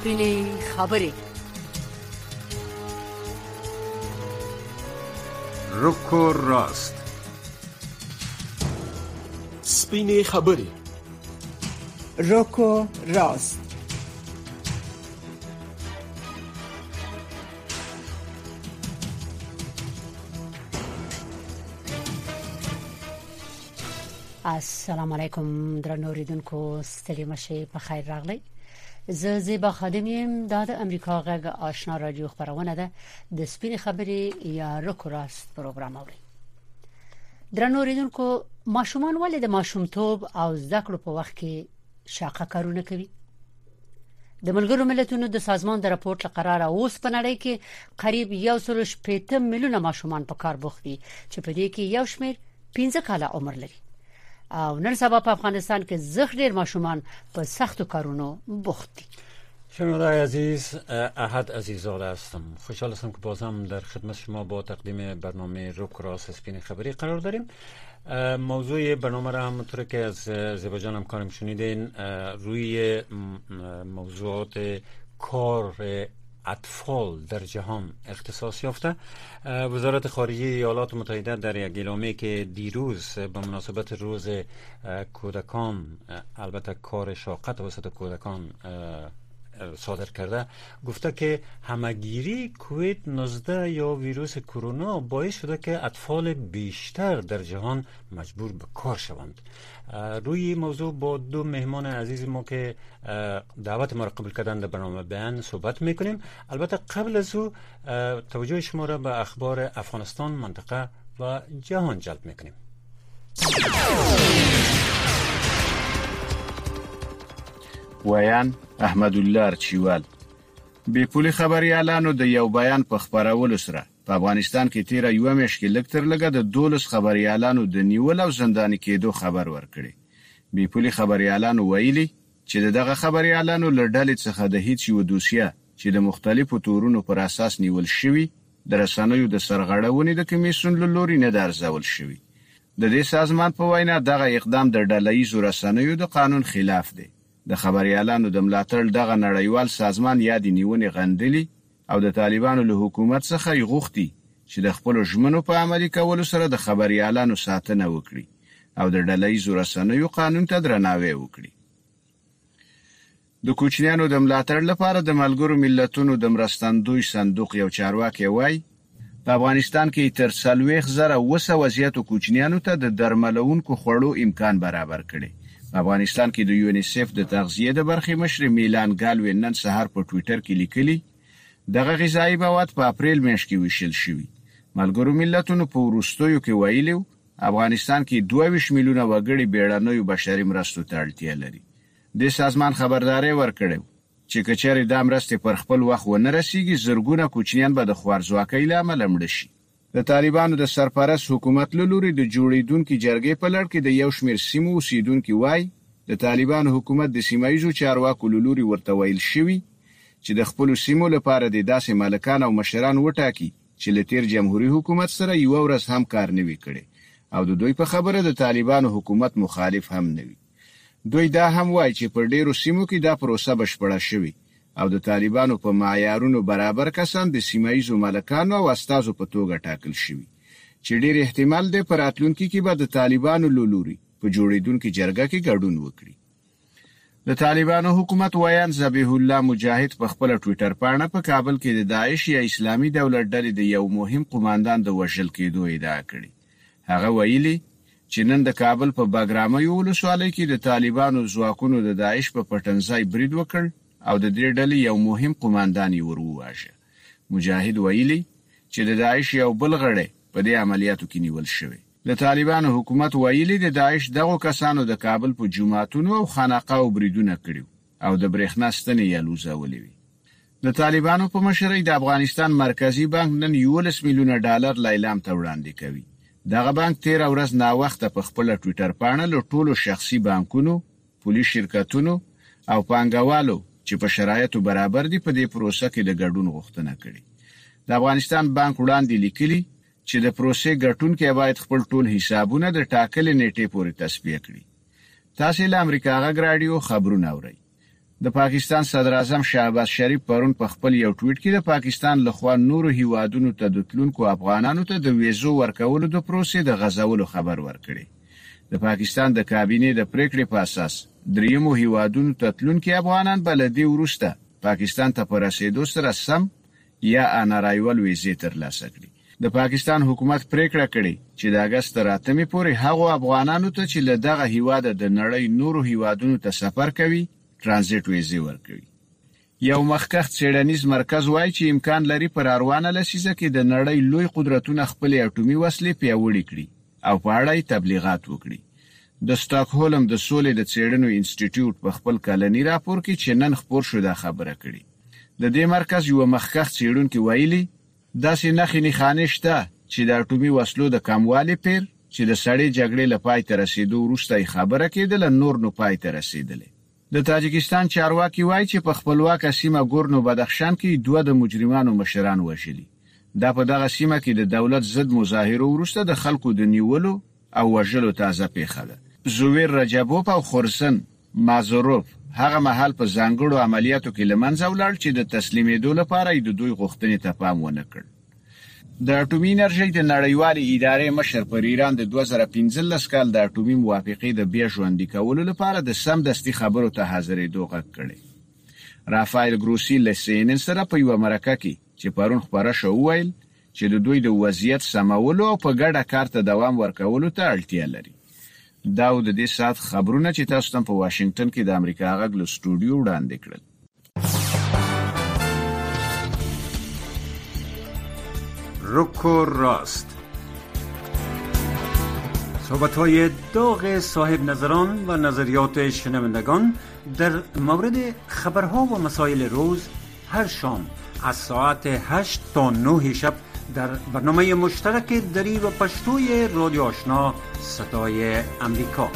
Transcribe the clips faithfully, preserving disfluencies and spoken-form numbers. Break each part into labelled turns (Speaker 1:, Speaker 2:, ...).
Speaker 1: سپینې خبرې.
Speaker 2: روکو راست.
Speaker 3: سپینې خبرې.
Speaker 4: روکو راست.
Speaker 1: السلام علیکم درنو اوریدونکو، ستړي مشه په خیر راغلی. زه زیبا خادم یم. دا د امریکا غږ آشنا رادیو خبرونه ده. د سپینې خبرې یا روکو راست پروګرام اوري. درنو اوریدونکو، ماشومان ولې د ماشومتوب او زده کړو په وخت کې شاقه کارونه کوي؟ د ملګرو ملتونو د سازمان د راپورټ لقراره اوس په نړۍ کې قریب یو سل شپږ میلیونه ماشومان په کار بوخت دي، چې په دې کې یو شمېر پنځه کاله عمر لري. او نن سبا په افغانستان کې زخ ډیر ماشومان په سختو کارونو بوخت دي.
Speaker 5: شنونده‌های عزیز، احد عزیزاده هستم. خوشحال هستم که بازم در خدمت شما با تقدیم برنامه روکو راست سپین خبری قرار داریم. موضوع برنامه را همونطور که از زیبا جان همکارم شنیدین روی موضوعات کار اطفال در جهان اختصاص یافته. وزارت خارجه ایالات متحده در یک اعلامیه که دیروز به مناسبت روز کودکان، البته کار شاقه توسط کودکان صادر کرده، گفته که همگیری کووید نوزده یا ویروس کرونا باعث شده که اطفال بیشتر در جهان مجبور به کار شوند. روی موضوع با دو مهمان عزیز ما که دعوت ما را قبول کردن در برنامه بیان صحبت میکنیم. البته قبل از او توجه شما را به اخبار افغانستان، منطقه و جهان جلب میکنیم.
Speaker 6: ویان احمد الله ارچیوال. بې پولي خبريالانو د یو بیان په خبرولو سره په افغانستان کې تیر یو میاشت کې لږ تر لږه د دولس خبريالانو د نیول او زنداني کېدو خبر ورکړي. بې پولي خبريالانو ویلي چې دغه خبريالانو له ډلې څخه د هیڅ یو دوسیه چې د مختلفو تورونو پر اساس نیول شوی د رسنیو د سرغړونې د کمیسیون له لوري نه درځول شوی. د دې سازمان په وینا دغه اقدام د ډله‌ایزو رسنیو د قانون خلاف دی. د خبريالانو د ملاتړ دغه نړیوال سازمان یادې نیونې غندلي او د طالبانو له حکومت څخه یې غوښتي چې د خپل ژمنو په عملي کولو سره د خبريالانو ساتنه وکړي او د ډله‌ایزو رسنیو قانون ته درناوی وکړي. د کوچنیانو د ملاتړ لپاره د ملګرو ملتونو د مرستندوی صندوق یو چارواکي وایي په افغانستان کې تر څلوېښت زره اوه سوه زیاتو کوچنیانو ته د درملونکو خوړو امکان برابر کړي. افغانستان کې د یونیسف د تغذیه د برخې مشر میلان ګالوین نن سهار په ټوئیټر کې لیکلي دغه غذایی مواد په اپریل میاشت کې ویشل شوی. ملګرو ملتونو په وروستیو کې ویلي افغانستان کې دوه ویشت میلیونه وګړي بیړنیو بشري مرستو ته اړتیا لري. د سازمان خبرداري ورکړي چې کچېرې د مرستې پر خپل وخت ونه رسیږي زرګونه کوچنیان به د خوارځواکۍ له امله مړ شي. د طالبانو د سرپرست حکومت له لوري د جوړیدونکو جرګې په لړ کې د یو شمېر سیمو اوسیدونکو وای د طالبانو حکومت د سیمایي چارواکو له لوري ورته ویل شوی چې د خپل سیمو لپاره د داسې مالکان او مشران وټاکي چې له تیر جمهوریت حکومت سره یو ورځ هم کار نه وی کړي او د دوی په خبره د طالبانو حکومت مخالف هم نه وي. دوی دا هم وای چې پر ډیرو سیمو کې دا پروسه بشپړه شوی او د طالبانو په معیارونو برابر کسان د سیمایي مالکانو او استازو په توګه ټاکل شوی چې ډیر احتمال دی پر راتلونکي کې به د طالبانو له لوري په جوړیدونکو جرګه کې ګډون وکړي. د طالبانو حکومت ویان ذبیح الله مجاهد په خپل ټوئیټر باندې په کابل کې د داعش یا اسلامي دولت ډلې د یو مهم قوماندان د وژل کېدو ادعا کړې. هغه ویلي چې نن د کابل په باګرامي ولسوالۍ کې د طالبانو ځواکونو د داعش په پټنځای برید وکړ او د دې ډلې یو مهم قوماندان یې ورواژه. مجاهد ویلي چې د داعش یو بل غړی په دې عملیاتو کې نیول شوی. د طالبانو حکومت ویلي د داعش دغه کسانو د کابل په جماعتونو او خانقاو بریدونه کړي او د برېښنا ستنې یې لوزولې وي. د طالبانو په مشرۍ د افغانستان مرکزی بانک نن یولس میلیونه ډالر لایلام ته وړاندې کوي. دغه بانک تیر ورځ نا وخت په خپل ټوئیټر باندې له ټولو شخصي بانکونو، پولیس شرکتونو او پانګوالو چې په شرایطو برابر دي په دې پروسه کې د ګډون غوښتنه کړې. د افغانستان بانک وړاندې لیکلي چې د پروسې ګټونکي باید خپل ټول حسابونه د ټاکلې نیټې پورې تصفیه کړي. تاسو له امریکا غږ رادیو خبرونه اورئ. د پاکستان صدر اعظم شهباز شریف پرون په خپل یو ټویټ کې د پاکستان لخوا نورو هیوادونو ته د تلونکو افغانانو ته د ویزو ورکولو د پروسې د غځولو خبر ورکړي. د پاکستان د کابینې د پریکړې په اساس دریمو هیوادونو ته تلونکي افغانان بلدي ورسته پاکستان ته پر رسیدو سره سم یا انارایول ویزې ترلاسه کړي. د پاکستان حکومت پریکړه کړې چې د اگست تر اتمې پورې هغو افغانانو ته چې له دغه هیواد د نړۍ نورو هیوادونو ته سفر کوي ترانزیت ویزې ورکوي. یو مخکښ څېړنیز مرکز وایي چې امکان لري پر اروانه لسیزه کې د نړۍ لوی قدرتونه خپل اټومي وسلې پیاوړې کړي او په اړه تبلیغات وکړي. د سټاکهولم د سولې د څېړنو انسټیټیوټ په خپل کلنی راپور کې چې نن خبر شو دا خبره کړي. د دې مرکز یو مخکښ څېړونکي ویلي داسې نښې نښانې شته چې د اټومي وسلو د کموالي پیر چې د سړې جګړې لپاره ته رسیدو وروسته خبره کېدله نور نو پای ته رسیدلې. د تاجکستان چارواکي وایي چې په خپلواک سیمه ګورنو بدخشان کې دوه د مجرمانو مشران وژلي. دا په دغه سیمه کې د دولت ضد مظاهرو وروسته د خلکو د نیولو او وژلو تازه پیښه ده. زویر رجبوف او خورسن مازوروف هغه مهال په ځانګړو عملیاتو کې لمنځه ولاړ چې د تسلیمېدو لپاره د دوی غوښتنې ته پام ونه کړ. د اټومي انرژۍ د نړیوالې ادارې مشر پر ایران د دوه زره پنځلس کال د اټومي موافقې د بیا ژوندي کولو لپاره د سمدستي خبرو ته حاضرېدو غږ کړی. رافایل ګروسی له سی ان ان سره په یوه مرکه کې چې پرون خپاره شو وویل چې د دوی د وضعیت سمولو او په ګډه کار ته دوام ورکولو ته اړتیا لري. دا د دې سات خبرونه چې تاسو ته په واشنگټن کې د امریکا غږ له سټوډیو وړاندې کړل.
Speaker 2: رک و راست.
Speaker 5: صحبت‌های داغ صاحب نظران و نظریات شنوندگان در مورد خبرها و مسائل روز هر شام از ساعت هشت تا نه شب در برنامه مشترک دری و پشتوی رادیو آشنا صدای امریکا.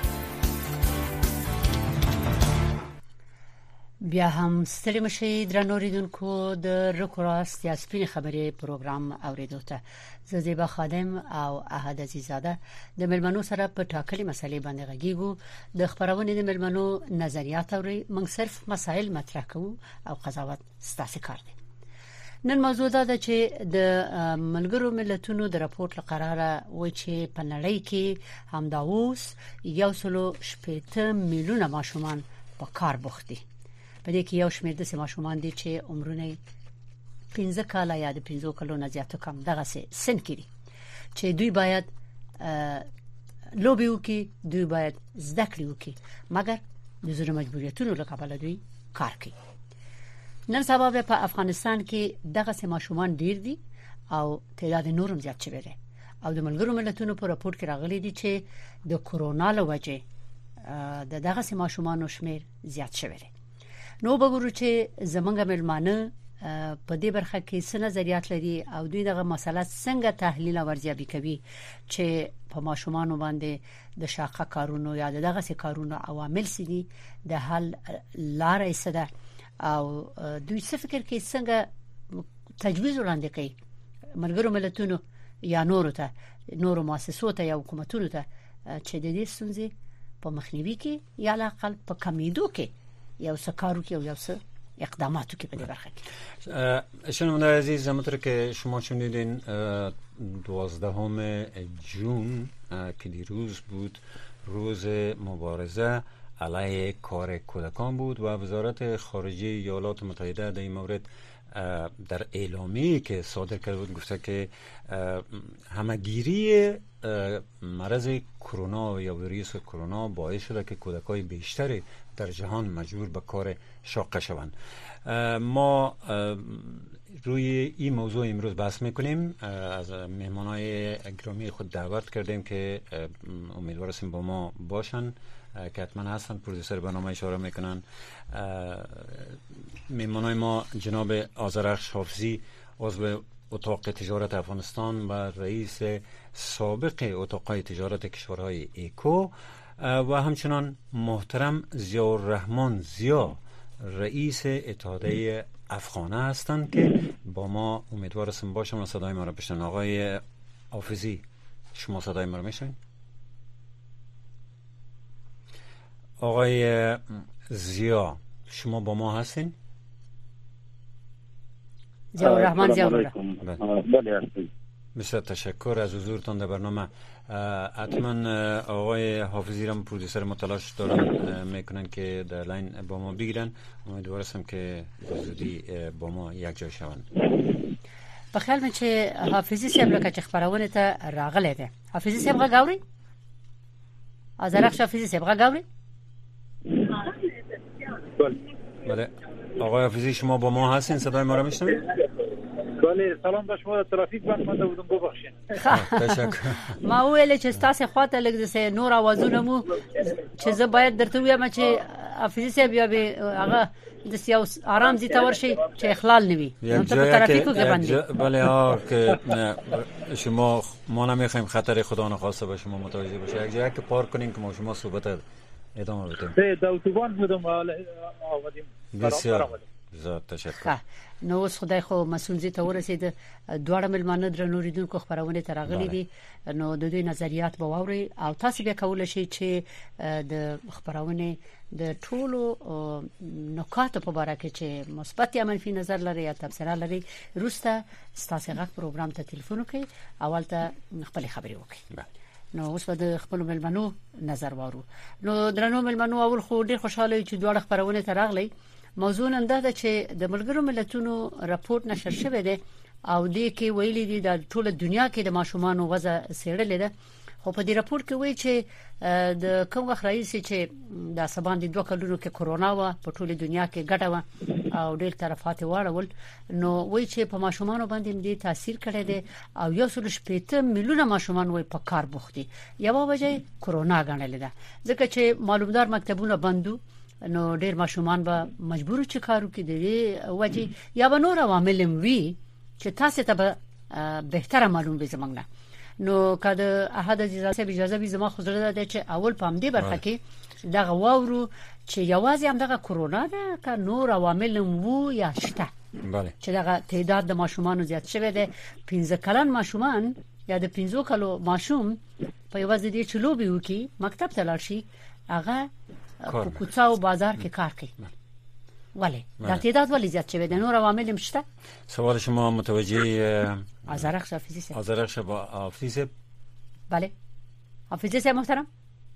Speaker 1: بیا هم ستړي مشي درنو ریدونکو د رکوراست یا سپین خبري پروګرام اوریدو ته زه زیبا خادم او احد عزیزاده د ملمنو سره په ټاکلي مسلې باندې غږیږو. د خبرونې د ملمنو نظریات اوري موږ صرف مسائل مطرح کوو او قضاوت ستاسو کار دی. نن موضوع ده چې د ملګرو ملتونو د راپورټ لقراره و چې په نړۍ کې همدا اوس یو سلو شپږ میلیونه ماشومان په کار بوخت دي. په دې کې یو شمېر د ماشومان دي چې عمرونه پنځه کاله یا د پنځو کلو نه زیات کم دغه سن کې دي چې دوی باید لوبي وکي، دوی باید زده کړې وکي، مګر د زړه مجبوریتونو له کبله دوی کار کوي. نن سبا په افغانستان کې دغه ماشومان ډیر دي او تعداد نورم زیات شوی دی او د ملګرو ملتونو په راپورټ کې راغلي دي چې د کورونا له وجې د دغه ماشومان شمیر زیات شوی دی. نو وګورو چې زمونږ ملمانه په دې برخه کې څه نظریات لري او دوی دغه مسله څنګه تحلیل او ارزیابي کوي چې په ماشومان باندې د شاقه کارونو یا دغه څه کارونو عوامل سي دي د حل لارې څه ده او دوی څه فکر کوي څنګه تجویز وړاندې کوي ملګرو ملتونو یا نورو ته نورو مؤسسو ته یا حکومتونو ته چې د دې ستونزې په مخنیوي کې یا لاقل په کمیدو کې یو څه کارو کې او یو څه اقداماتو کې په دې برخه کې.
Speaker 5: شنوندگان عزیز، همونطور که شما شنیدین دوازدهم جون که دیروز بود روز مبارزه علیه کار کودکان بود و وزارت خارجه ایالات متحده در این مورد در اعلامیه‌ای که صادر کرده بود گفته که همگیری مرض کرونا یا ویروس کرونا باعث شده که کودکای بیشتری در جهان مجبور به کار شاقه شوند. ما روی این موضوع امروز بحث میکنیم. از مهمانای گرامی خود دعوت کردیم که امیدوار هستیم با ما باشن که حتما هستن. پرودوسر برنامه اشاره میکنن. مهمانای ما جناب آذرخش حافظی عضو اتاق تجارت افغانستان و رئیس سابق اتاقای تجارت کشورهای ایکو و همچنان محترم ضیاءالرحمن ضیا رئیس اتحادیه افغانه هستند که با ما امیدوار هستم باشم و صدای ما را بشنون. آقای حافظی شما صدای ما را میشنوید؟ آقای ضیا شما با ما هستین؟
Speaker 1: ضیاء الرحمن ضیاء الرحمن
Speaker 4: بله هستم.
Speaker 5: بسیار تشکر از حضورتان در برنامه. حتما آقای حافظی رم پرودوسر ما تلاش دارن میکنن که در لاین با ما بگیرن. امیدوار هستم که زودی با ما یک جای شوند.
Speaker 1: په خیال مې چې حافظي صاحب لکه چې خبرونه ته راغلی دی. حافظي صاحب غاوري؟ ازرخ حافظي صاحب غاوري؟
Speaker 5: بله. آقای حافظی شما با ما هستین؟ صدای ما را میشنوید؟
Speaker 4: بله سلام به شما. ترافیک بند مونده بودم ببخشید.
Speaker 5: تشکر.
Speaker 1: ما ویل چې تاسو خواته لګ دسه نور आवाजونه مو چې زه باید درته وایم چې حافظي صاحب یا به هغه د سیاو آرام زی تور شي چې اخلال نوي نو ته ترافیکو کې باندې.
Speaker 5: بله ها که شما ما نمیخوایم خطر خدا نخواسته به شما متوجه بشه. یک جایی که پارک کنین که ما شما صحبت ادامه بدیم.
Speaker 4: به اتوبان بودم آمدیم.
Speaker 5: بسیار زیاد تشکر.
Speaker 1: نو اوس خدای خو مسؤل زی ته ورسید دواړه ملمانه درنو ریدونکو خبرونه ترغلي دي نو د دوی نظریات به واوري او تاسو به کول شي چې د خبرونه د ټولو نکات په اړه کې چې مثبت یا منفي نظر لري یا تبصره لري روسته ستاسو غږ پروګرام ته ټلیفون وکړئ اول ته خپل خبري وکړئ. نو اوس د خپل ملمنو نظر وارو. نو درنو ملمنو اول خو ډیر خوشاله چې دواړه خبرونه ترغلي. موضوع نن دا چې د ملګرو ملتونو راپورټ نشر شوی دی او دې کې ویلي دي د ټوله دنیا کې د ماشومانو وضع سیړلې ده. خو په دې راپورټ کې وایي چې د کوم وخت راځي چې د سبان د دوه کلونو کې کورونا و په ټوله دنیا کې ګډه و او ډېر طرفات واړول نو وایي چې په ماشومانو باندې دې تاثیر کړی دی او یو سل شپږ میلیونه ماشومان وایي په کار بوخت دي. یو وجه کورونا ګڼل ده ځکه چې معلومدار مکتبونه بندو نو ډیر ماشومان به مجبور چې کارو کې دی وجه یا به نور عوامل وي چې تاسو ته به بهتره معلوم وي زمونږ نه. نو کله احد اجازه اجازه به زما خزر ده چې اول پام دی برخه کې دغه واورو چې یوازې هم دغه کورونا ده که نور عوامل وو یا شته.
Speaker 5: بله.
Speaker 1: چې دغه تعداد د ماشومان زیات شوی دی. پنځه کلن ماشومان یا د پنځو کلو ماشوم په یوازې دی چې لوبي وکي مکتب ته لاړ شي هغه په کوڅه او بازار کې کار کوي. ولی دا تعداد ولی زیات شوی دی نور عوامل هم شته؟
Speaker 5: سوال شما متوجه
Speaker 1: ازرخ حافظی صاحب.
Speaker 5: ازرخ حافظی صاحب.
Speaker 1: بله حافظی صاحب محترم.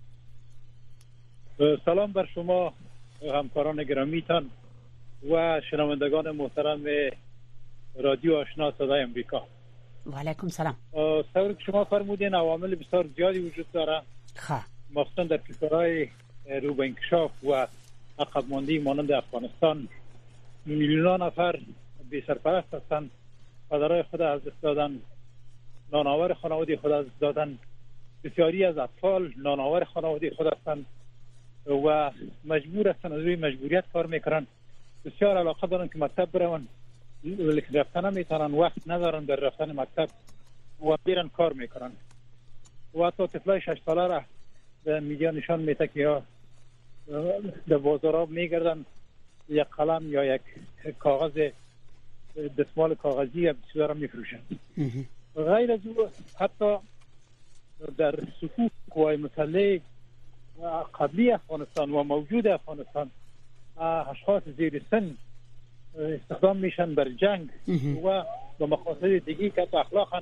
Speaker 4: سلام بر شما همکاران گرامیتان و شنوندگان محترم رادیو آشنا صدای امریکا.
Speaker 1: و علیکم سلام.
Speaker 4: طوری که شما فرمودین عوامل بسیار زیادی وجود داره.
Speaker 1: خب
Speaker 4: مخصوصا در کشورهای رو به انکشاف و عقب مانده مانند افغانستان میلیون نفر بی سرپرست هستند. پدرای خود از دست دادن، نانآور خانواده خود از دست دادن. بسیاری از اطفال نانآور خانواده خود هستند و مجبور هستند از روی مجبوریت کار میکنن. بسیار علاقه دارن که مکتب برون ولی رفتن نمیتونن، وقت ندارن در رفتن مکتب و میرن کار میکنن. و حتی طفلای شش ساله را به میدیا نشان میده که یا در بازارها میگردن یک قلم یا یک کاغذ دستمال کاغذی یا بسیار میفروشن. غیر از او حتی در صفوف قوای مسلح قبلی افغانستان و موجود افغانستان اشخاص زیر سن استخدام میشن بر جنگ و به مقاصد دیگی که اخلاقا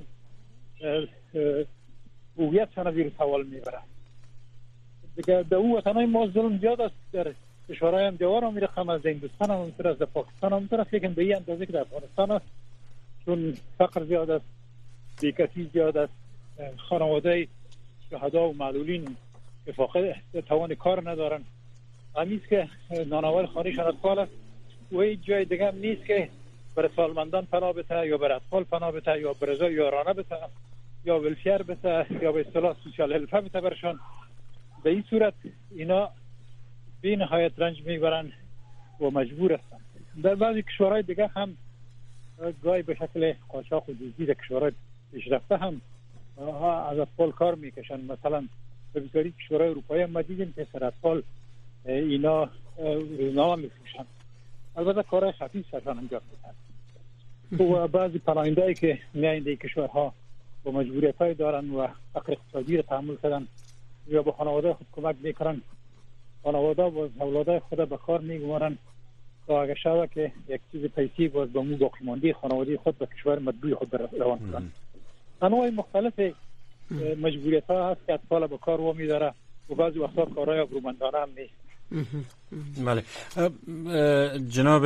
Speaker 4: هویتشان زیر سوال میبرن. دیگه در او وطنهای ما ظلم زیاد است. در کشورهای هم جوار هم رقم از هندوستان هم همینطور از پاکستان هم همینطور است، لیکن به این اندازه که در افغانستان است چون فقر زیاد است، بیکسی زیاد است، خانواده شهدا و معلولین که فاقد توان کار ندارن، همیست که نانآور خانه‌شان اطفال است و هیچ جای دیگه هم نیست که برای سالمندان پناه بده یا برای اطفال پناه بده یا برای یارانه بده یا ولفیر بده یا به اصطلاح سوشال هلپ بده برشان. به این صورت اینا به نهایت رنج میبرن و مجبور هستن. در بعضی کشورهای دیگه هم گاهی به شکل قاچاق و دزدی در کشورهای پیشرفته هم از اطفال کار میکشن. مثلا به بسیاری کشورهای اروپایی هم ما دیدیم که سر اطفال اینا روزنامه میفروشن. البته کارهای خفیف سرشان انجام میدن. و بعضی پناهنده‌ای که میایند این کشورها با مجبوریت‌های دارن و فقر اقتصادی را تحمل کردن یا به خانواده خود کمک میکنن، خانواده و اولادای خود به کار میگمارن تا اگر شود که یک چیز پیسی باز به مو باقی مانده خانواده خود به کشور مطبوع خود روان کنند. انواع مختلف مجبوریت ها هست که اطفال به کار وامی داره و بعضی وقتا کارهای ابرومندانه هم نیست.
Speaker 5: بله جناب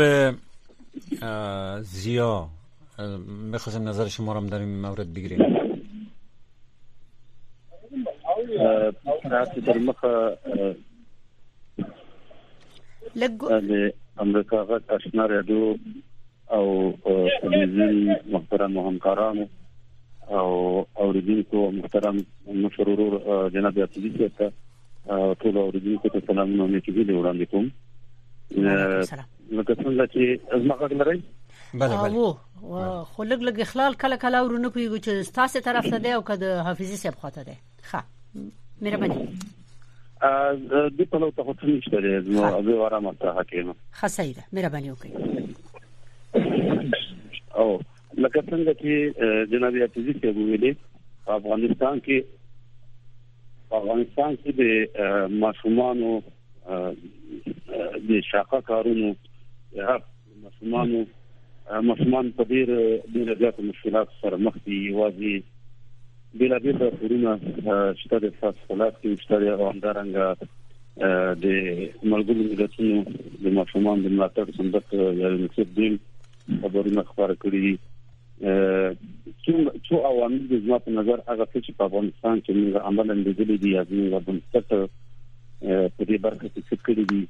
Speaker 5: زیا میخواستم نظر شما را در این مورد بگیریم.
Speaker 7: تاسو در مخه لګ امریکا غږ آشنا رادیو او تلویزیون محترم همکارانو او اوریدونکو محترم مشرور جناب عطیه ته ټول اوریدونکو ته سلامونه مې کېږي وړاندې کوم. لکه څنګه چې زما غږ لري
Speaker 1: بله بله خو لګ لګ اخلال کله کله ورونه پیږي چې تاسو طرف ته دی او کده حافظي صاحب خاطر دی. ښه مهرباني
Speaker 7: ا د په لور ته خو نشته دی نو ابي آرام ته حکیمه.
Speaker 1: ښه صحیح ده مهرباني وکړئ.
Speaker 7: او لکه څنګه چې جناب عطیه صاحب ویلي په افغانستان کې افغانستان کې د ماشومانو د شاقه کارونو یا ماشومانو ماشومان په ډیر ډیر زیات مشکلات سره مخ دي. واځي بلا بلا خورونه شته د فاصلات کې شته او همدارنګه د ملګرو ملتونو د ماشومان د ملاتړ صندوق یا یونیسف دین خبرونه خبره کړې چې څو عوامل د ځما په نظر هغه چې په افغانستان کې موږ عمل اندېدلې دي یا موږ په ستر په دې برخه کې څه کړی دي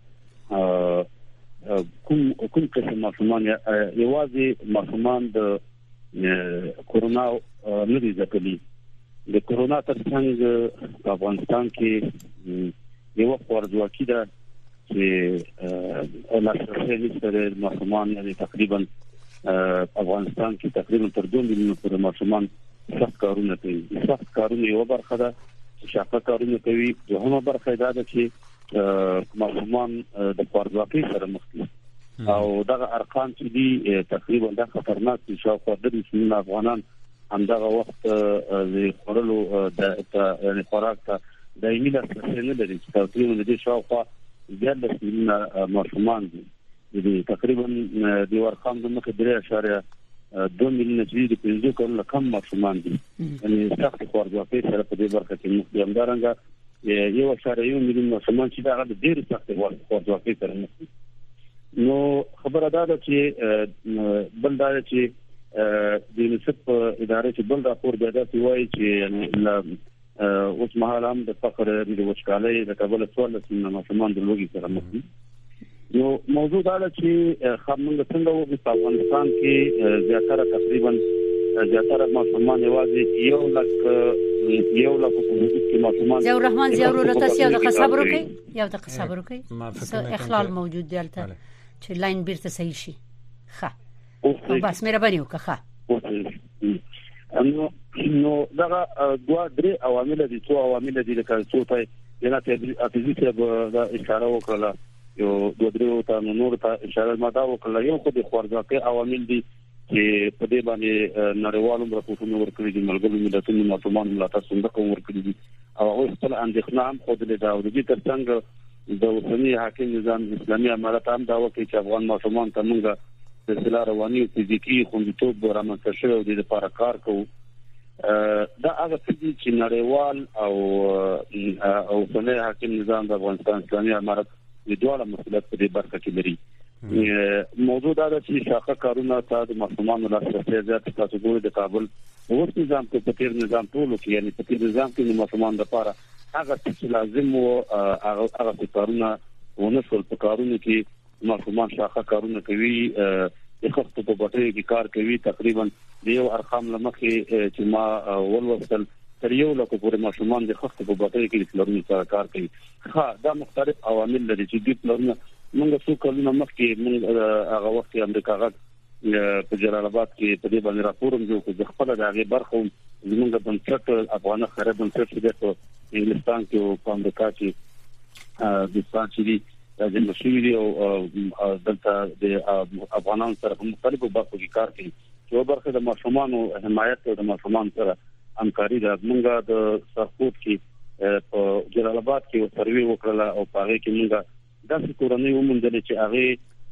Speaker 7: کوم کوم څه ماشومان یوازې ماشومان د کورونا نه دي ځکلي د کورونا ترڅنګ په افغانستان کې یو خبردواکي ده چې لاسرسي نشته ماشومان یعنی تقریبا افغانستان کې تقریبا تر دوه میلیونه پر ماشومان سخت کارونه کوي. سخت کارونه یو برخه ده چې شاقه کارونه کوي. دوهمه برخه ده چې ماشومان د خبردواکي سره مخ دي او دغه ارقام چې دي تقریبا د خطرناک دي. شاوخوا د مسلمان افغانان همدغه وخت د خورلو د یعنی خوراک ته دایمي لاسرسي نه لري. تقریبا د شاوخوا د مسلمان ماشومان دي د تقریبا د ارقام د مخه درې اشاریه دوه میلیونه چې د پنځه کلونو کم ماشومان دي یعنی سخت خبردواکي سره په دې برخه کې مخ دي. همدارنګه یو اشاریه یو میلیون ماشومان چې دا د ډېر سخت خبردواکي سره مخ دي. نو خبره ده چې بل دا چې د یونیسف ادارې چې بل راپور دی چې وایي چې اوس مهال هم د فقر د وچکالۍ د کابل څوارلس میلیونه ماشومان د لوږې سره مخ دي. نو موضوع دا چې خامنګ څنګه وو په افغانستان کې زیاتره تقریبا زیاتره ماشومان یوازې یو لک یو لک په حدود کې ماشومان
Speaker 1: زو رحمان زیاور ورته یو د صبر وکي یو د صبر وکي اخلال موجود دی البته چې لاین بیرته صحیح شي. ښه بس مهرباني وکړه.
Speaker 7: نو نو دا دوه درې عوامل دي څو عوامل دي لکه څو ته جناب اپوزیسیا به اشاره وکړه یو دوه درې ته نور ته اشاره ماده وکړه. یو خو د خبردواکي عوامل دي چې په دې باندې نړیوالو راپورټونو ورکړي دي ملګرو ملتونو ماشومان ملاتړ صندوق ورکړي دي او هغه خپل اندېښنه هم خوده ده او د دې ترڅنګ د اوسنی حاکم نظام اسلامي امارات هم دا وکړي چې افغان ماشومان ته موږ د سلا رواني او فزیکی خوندیتوب رامنځته شوی او د لپاره کار کوو. دا هغه چې نړیوال او او اوسنی حاکم نظام د افغانستان اسلامي امارات د ډول مسؤلیت په دې برخه کې لري. موضوع دا ده چې شاقه کارونه ته د ماشومان لاسرسي زیات کاتګوري د کابل اوس نظام کې په تیر نظام ټولو کې یعنی په تیر نظام کې د ماشومان لپاره هغه چې لازم وو هغه هغه کارونه ونه شول. په کارونه کې ماشومان شاقه کارونه کوي د خپل په بټري کې کار کوي. تقریبا دیو ارقام لمخې چې ما ولوصل تر یو لکه پورې ماشومان د خپل په بټري کې لرونی سره کار کوي. ها دا مختلف عوامل لري چې د پلانونو موږ څو کلونه مخکې موږ هغه وخت امریکا غږ په جلال آباد کې په دې باندې راپورم جوړ کړ. خپل د هغه برخه زموږ د بنسټ افغان خره بنسټ چې په انګلستان کې او په امریکا کې د سانچري د مشورې او دلته د افغانانو سره په مختلفو برخو کې کار کوي. یو برخه د ماشومانو حمایت او د ماشومان سره همکاري ده. موږ د سرخوت کې په جلال آباد کې سروي وکړه او په هغه کې موږ داسې کورنۍ وموندل چې هغه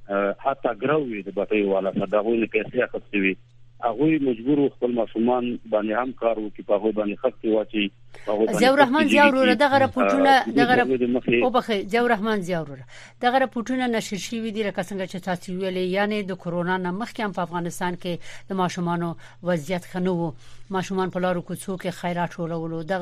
Speaker 7: حتی ګروي د بټي والا دغه نه پیسې اخستوي هغه مجبور خپل ماشومان باندې هم کار وکړي په هغه باندې خپل واچي
Speaker 1: زیاور رحمان زیاور دغه راپورټونه دغه او بخې زیاور رحمان زیاور دغه راپورټونه نشر شوي دي لکه څنګه چې تاسو ویلې یعنی د کورونا نه مخکې هم په افغانستان کې د ماشومانو وضعیت خنو ماشومان په لارو کوڅو کې خیرات ټولولو دغه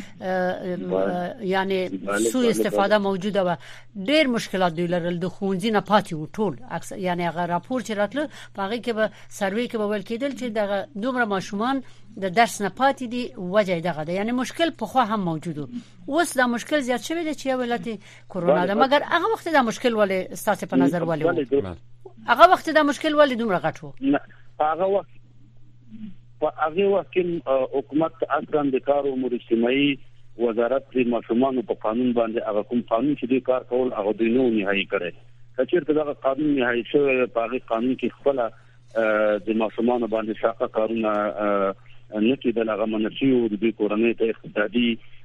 Speaker 1: سي یعنی سوء استفاده موجوده و ډېر مشکلات دی لرل د خونځي نه پاتې و ټول یعنی هغه راپور چې راتله په هغه کې به سروي کې به ویل کېدل چې دغه دومره ماشومان د درس نه پاتې دي وجه دغه ده یعنی مشکل په خو هم موجود اوس دا مشکل زیات شوی دی چې ولایت کورونا ده مګر هغه وخت دا مشکل ولې ستاسو په نظر ولې هغه وخت دا مشکل ولې دومره غټ وو
Speaker 7: هغه وخت په هغه وخت حکومت اصلا د کار او اجتماعي وزارت د ماشومانو په قانون باندې هغه کوم قانون چې د کار کول هغه د نو نهایی کړي کچېرته دا قانون نهایی شوی په هغه قانون کې خپل د ماشومانو باندې شاقه کارونه نه کېدل هغه منشي او د کورنۍ ته اقتصادي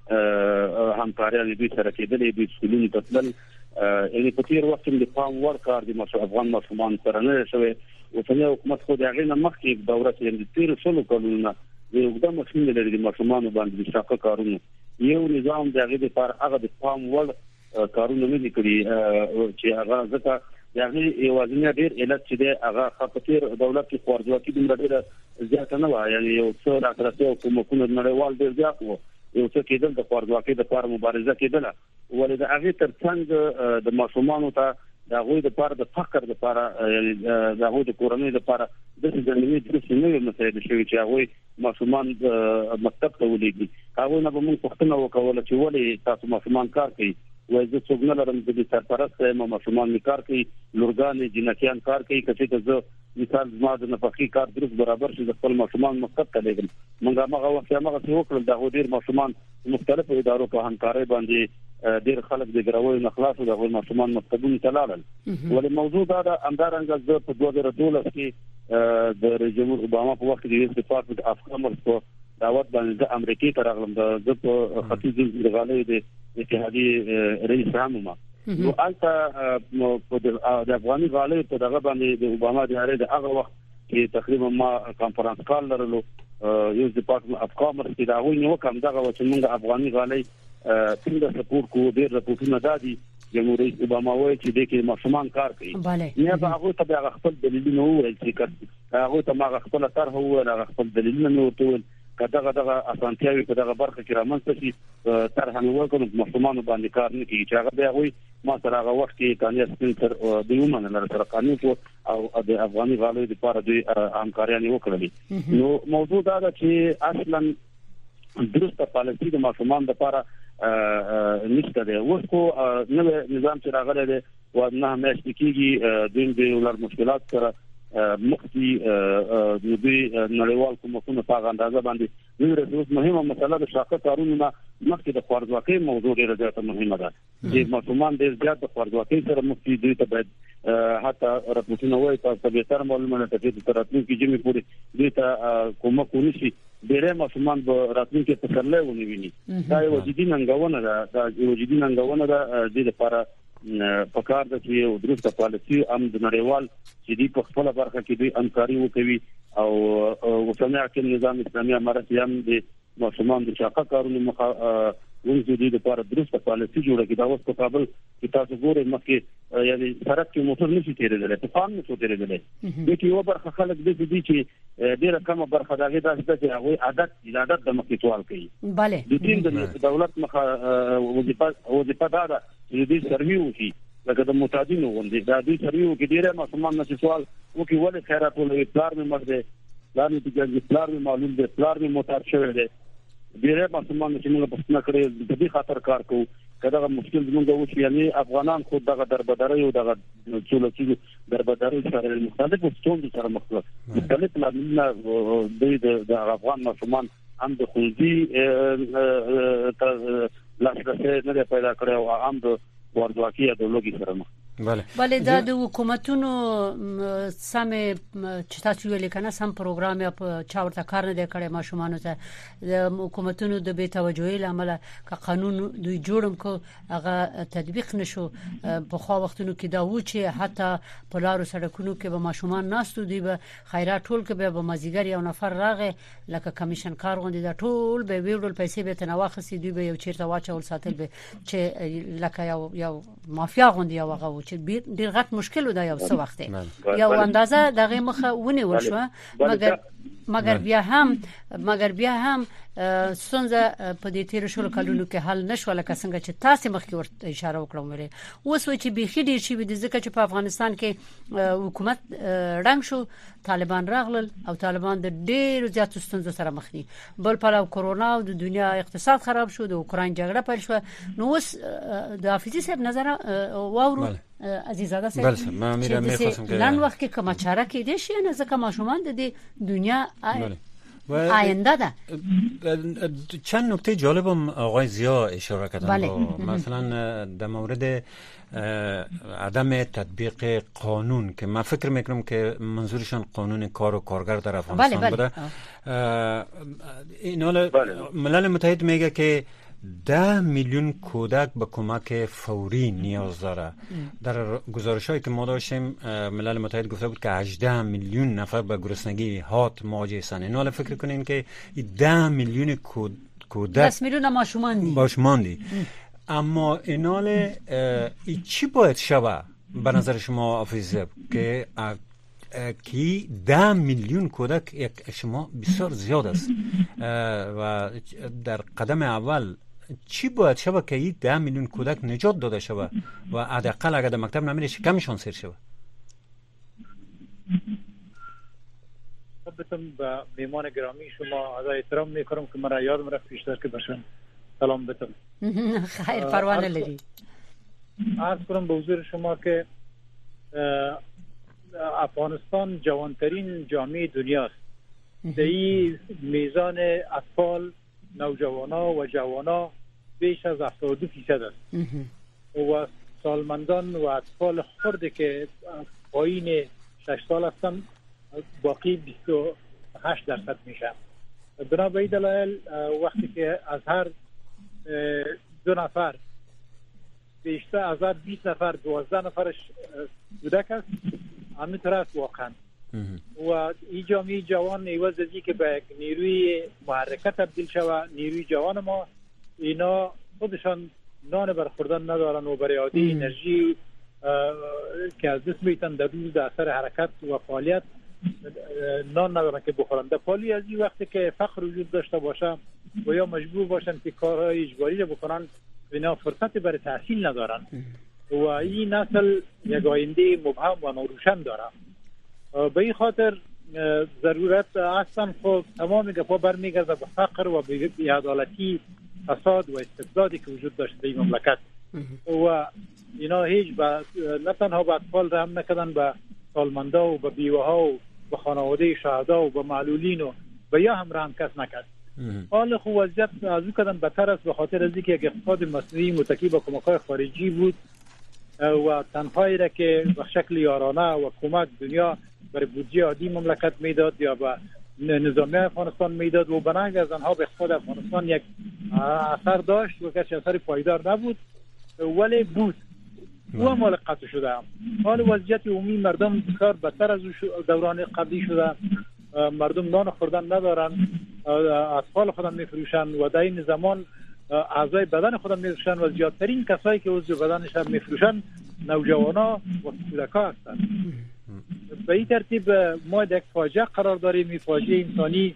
Speaker 7: همکاري د سره کېدلې د سکولونو تطبیق یعنی په تیر وخت کې د پام ور کار د افغان ماشومان سره نه شوی او څنګه حکومت خو د هغه نه مخکې دوره چې د تیر څلو کلونو د یو د ماشومان لري د ماشومان باندې شاقه کارونه یو نظام د هغه لپاره هغه د پام ور کارونه نه لیکلي چې هغه ځکه یعنی یوازینی ډیر علت چې د هغه خپتیر دولت کې خورځواکي د مړه زیات نه و یعنی یو څو راکړته حکومتونه نړیوال ډیر زیات وو یو څه کېدل د خورځواکي د لپاره مبارزه کېدله ولې د هغه ترڅنګ د ماشومانو ته د هغه د لپاره د فقر د لپاره یعنی د هغه د کورنۍ د لپاره د ځانګړي د سیمې مسایل شوي چې هغه ماشومان مکتب ته ولېږي هغه نه به موږ پوښتنه وکوله چې ولې تاسو ماشومان کار کوي وای زه څنګه لرم د سرپرست ما ماشومان کار کوي لورګان جنکیان کار کوي کچې زه مثال زما د نفقي کار درس برابر شي د خپل ماشومان مکتب ته لګم موږ هغه وخت هغه څه وکړل د ډیر ماشومان مختلفو ادارو په همکارۍ باندې ډیر خلک د ګروي نه خلاصو د ماشومان مکتبونو ته لاړل ولې موضوع دا د امدارنګ د په دوه زره دولس کې د رئیس جمهور اوباما په وخت کې د ډپارټمنټ اف کامرس په دعوت باندې د امریکای ته راغلم د په ختیځ د غالۍ د اتحادیې رئیس هم ما نو البته د افغاني غالۍ په دغه باندې د اوباما د اړې د هغه وخت کې تقریبا ما کانفرنس کال لرلو یو ډپارټمنټ اف کامرس کې دا وایي نو کوم دغه چې موږ افغاني غالۍ څنګه سپورټ کوو ډېر راپورټونه دادي جمهور رئیس اوباما وایي چې د کې ماشومان کار کوي نه به هغه ته هغه خپل دلیلونه وویل چې هغه ته ما خپل طرح وویل هغه خپل دلیلونه وویل کداغه دغه اسانتیاوي په دغه برخه کې رامنځته شي تر هغه وکړو ماشومان باندې کار نه کوي چې هغه به وي ما سره هغه وخت کې کانیا سپینتر د یومن لپاره سره قانون او د افغاني غالۍ لپاره د همکاري وکړلې نو موضوع دا ده چې اصلا درسته پالیسي د ماشومان لپاره نشته ده اوس کو نو نظام چې راغلی دی او نه مېشت کیږي د ولر مشکلات سره مخکې د دوی نړیوال کومکونو په اندازه باندې د رسوس مهمه مسله د شاقه کارونه مخکې د خورځواکۍ موضوع ډیره زیاته مهمه ده چې ماشومان ډیر زیات د خورځواکۍ سره مخکې دوی ته باید حتی راپورټونه وایي تاسو به تر معلومه نه تاسو ته راتلونکي جمعې پورې دوی ته کومک ونشي ډیره ماشومان به راتلونکي په سرله ونیوي دا یو جدي ننګونه ده دا یو جدي ننګونه ده د لپاره په کار د چې یو درسته پالیسي هم د نړیوال چې دی په خپل برخه کې دوی همکاري وکوي او وسمه کې نظام اسلامي امارت هم د ماشومان د شاقه کارونو مخه ونځي د لپاره درسته پالیسي جوړه کړي دا اوس په کابل کې تاسو ګورئ مخکې یعنی سړک کې موټر نشي تیرېدل په فارم نشي تیرېدل د کې یو برخه خلک د دې چې ډیره کومه برخه دغه داسې چې هغه عادت د عادت د مخې سوال کوي
Speaker 1: bale
Speaker 7: د دین د دولت مخه وظیفه وظیفه دا ده چې دې سروي وکړي لکه د متادینو غونډې دا دې سروي وکړي ډیره ماشومان نشي سوال وکړي ولې خیرات ولې پلار مې مرده پلار مې چې پلار مې معلوم دی پلار مې موټر شوی دی ډیره ماشومان چې موږ په څنګه کړی د دې خاطر کار کوو کله مشکل زموږ وو چې یعنی افغانان خود دغه دربداري او دغه څولچې دربداري سره مختلفو ستونزو سره مخ دي مختلف لاملونه د افغان ماشومان هم د خونځي لاسرسي نه پیدا کړو او هم د ورځواکي ایدئولوژي سره مخ
Speaker 5: بله
Speaker 1: بله دا د حکومتونو سم چې تاسو ویل کنه سم پروګرام یا چا ورته کار نه دی کړی ماشومان ته د حکومتونو د بې توجهۍ لامل که قانون دوی جوړم کو هغه تطبیق نشو په خو وختونو کې دا و چې حتی په لارو سړکونو کې به ماشومان ناستو دی به خیرات ټول کې به مازیګر یو نفر راغی لکه کمیشن کار غوندي دا ټول به ویډول پیسې به تنواخسي دی به یو چیرته واچول ساتل به چې لکه یو یو مافیا غوندي او هغه چې ډیر غټ مشکل ودا یو څه وخت یو اندازه دغه مخه ونیول شو مګر مګر بیا هم مګر بیا هم څنګه په دې تیر شلو کلونو کې حل نشو لکه څنګه چې تاسو مخکې ورته اشاره وکړم لري اوس و چې بيخي ډیر شي د ځکه چې په افغانستان کې حکومت رنګ شو طالبان راغلل او طالبان د ډیر زیات ستونزو سره مخ دي بل په کورونا او د دنیا اقتصاد خراب شو د اوکرين جګړه پیل شو نو اوس د حافظي صاحب نظر واورو عزیزاده صاحب
Speaker 5: بله ما میرم میخواستم که
Speaker 1: لن وقت که کومه چاره کېده شي نه ځکه ماشومان د دنیا آینده ده.
Speaker 5: چند نکته جالبم آقای ضیا اشاره کردن
Speaker 1: بله.
Speaker 5: مثلا در مورد عدم تطبیق قانون که من فکر میکنم که منظورشان قانون کار و کارگر در افغانستان
Speaker 1: بله
Speaker 5: بوده. این
Speaker 7: بله.
Speaker 5: ملل متحد میگه که ده میلیون کودک به کمک فوری نیاز داره. در گزارش‌هایی که ما داشتیم ملل متحد گفته بود که هجده میلیون نفر به گرسنگی هات مواجه هستند. این حالا فکر کنین که ده میلیون کودک
Speaker 1: ده میلیون ماشومان دی
Speaker 5: ماشومان دی اما این حال چی باید شود به نظر شما حافظ که کی ده میلیون کودک یک شما بسیار زیاد است و در قدم اول چی باید شود که این ده میلیون کودک نجات داده شود و حداقل اگر در مکتب نمیره کمشان سیر شود؟
Speaker 4: خدمتم به میمان گرامی شما از احترام میکنم که مرا یادم رفت پیشتر که باشم سلام بتم.
Speaker 1: خیر پروانه لدی.
Speaker 4: عرض کنم به حضور شما که افغانستان جوانترین جامعه دنیاست. در این میزان اطفال، نوجوانا و جوانا بیش از هفتاد و دو فیصد است. و سالمندان و اطفال خرد که پایین شش سال هستند باقی بیست و هشت درصد میشن. بنابراین دلایل وقتی که از هر دو نفر بیشتر از هر بیست نفر دوازده نفرش کودک است، همینطور است واقعا. و این جامعه جوان نیاز داری که به نیروی محرکه تبدیل شود. نیروی جوان ما اینا خودشان نان برخوردن ندارن و برای عادی انرژی که از دست میتن در روز در اثر حرکت و فعالیت نان ندارن که بخورن. در پالی از این وقتی که فقر وجود داشته باشه و یا مجبور باشن که کارهای اجباری رو بکنن اینا فرصت برای تحصیل ندارن و این نسل یک آینده مبهم و ناروشن داره. به این خاطر ضرورت اصلا خب تمام گپا برمیگرده به فقر و بی‌عدالتی، فساد و استبدادی که وجود داشته در این مملکت و اینا هیچ با نه تنها به اطفال رحم نکردن، به سالمندا و به بیوه ها و به خانواده شهدا و به معلولین و به یا هم رحم کس نکرد. حال خو وضعیت از او کدن بهتر است به خاطر از اینکه یک اقتصاد مصنوعی متکی به کمک‌های خارجی بود و تنهایی را که به شکل یارانه و کمک دنیا برای بودجه عادی مملکت میداد یا به نظامیه افغانستان میداد و بنابراین از آنها به اقتصاد افغانستان یک اثر داشت و که اثر پایدار نبود ولی بود و مال قطع شده. حال وضعیت عمومی مردم بسیار بدتر از دوران قبلی شده. مردم نان خوردن ندارن، اطفال خودم میفروشن و در این زمان اعضای بدن خودم میفروشن و زیادترین کسایی که عضو بدنش هم میفروشن نوجوانا و کودکا هستند. به این ترتیب ما یک فاجعه قرار داریم. این فاجعه انسانی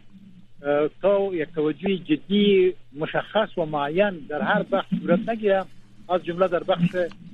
Speaker 4: تا یک توجه جدی مشخص و معین در هر بخش صورت نگیره، از جمله در بخش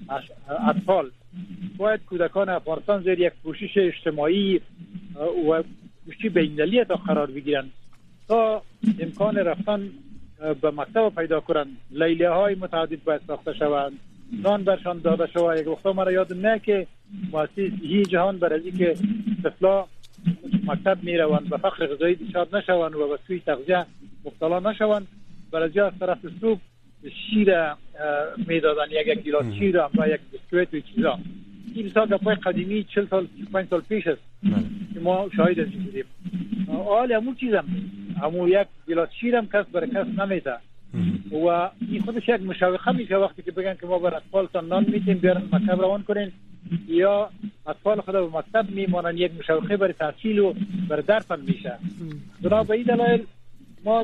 Speaker 4: اطفال باید کودکان افغانستان زیر یک پوشش اجتماعی و پوشش بین‌المللی تا قرار بگیرن تا امکان رفتن به مکتب پیدا کنن. لیلیه های متعدد باید ساخته شوند، نان برشان داده شود. یک وقتا مرا یادم نه که مؤسسه جهان برای اینکه طفلا مکتب میروند و فقر غذایی دچار نشوند و به سوی تغذیه مبتلا نشوند برای از طرف صبح شیر میدادن، یک یک گیلاس شیر و یک بسکویت و چیزا. این سال در پای قدیمی چهل سال پنج سال پیش است که ما شاهد از این بودیم. حال همون چیزم همون یک گلاس شیرم کس برای کس نمیده و این خودش یک مشوقه میشه وقتی که بگن که ما بر اطفالتان نان میتیم بیارن مکتب روان کنین یا اطفال خدا به مکتب میمانن، یک مشوقه برای تحصیل و برای درس هم میشه. بنا به این دلایل ما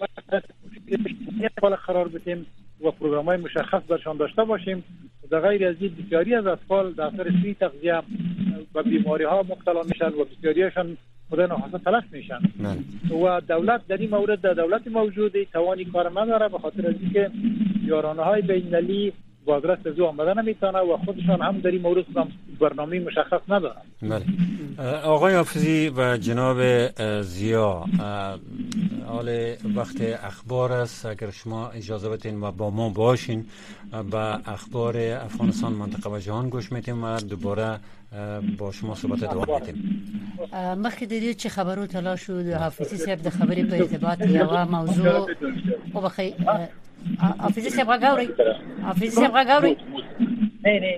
Speaker 4: باید قرار بدیم و پروگرام‌های مشخص برشان داشته باشیم. در غیر از این بسیاری از اطفال در اثر سوء تغذیه و بیماری‌ها مبتلا میشن و بسیاریشان خدا ناخواسته تلف میشن و دولت در این مورد در دولت موجوده توانی کار نداره به خاطر از اینکه یارانه‌های بین‌المللی بازرس از او آمده نمیتونه و خودشان هم در این مورد برنامه مشخص ندارن.
Speaker 5: بله. آقای حافظی و جناب زیا، حال وقت اخبار است، اگر شما اجازه بدین و با ما باشین با اخبار افغانستان، منطقه و جهان گوش میتیم و دوباره با شما صحبت ادامه میتیم.
Speaker 1: مخکې د دې چې خبرو تلا شو د حافظي صاحب د خبرې په ارتباط یو موضوع او بخي حافظي صاحب غاوري حافظي صاحب غاوري نه نه.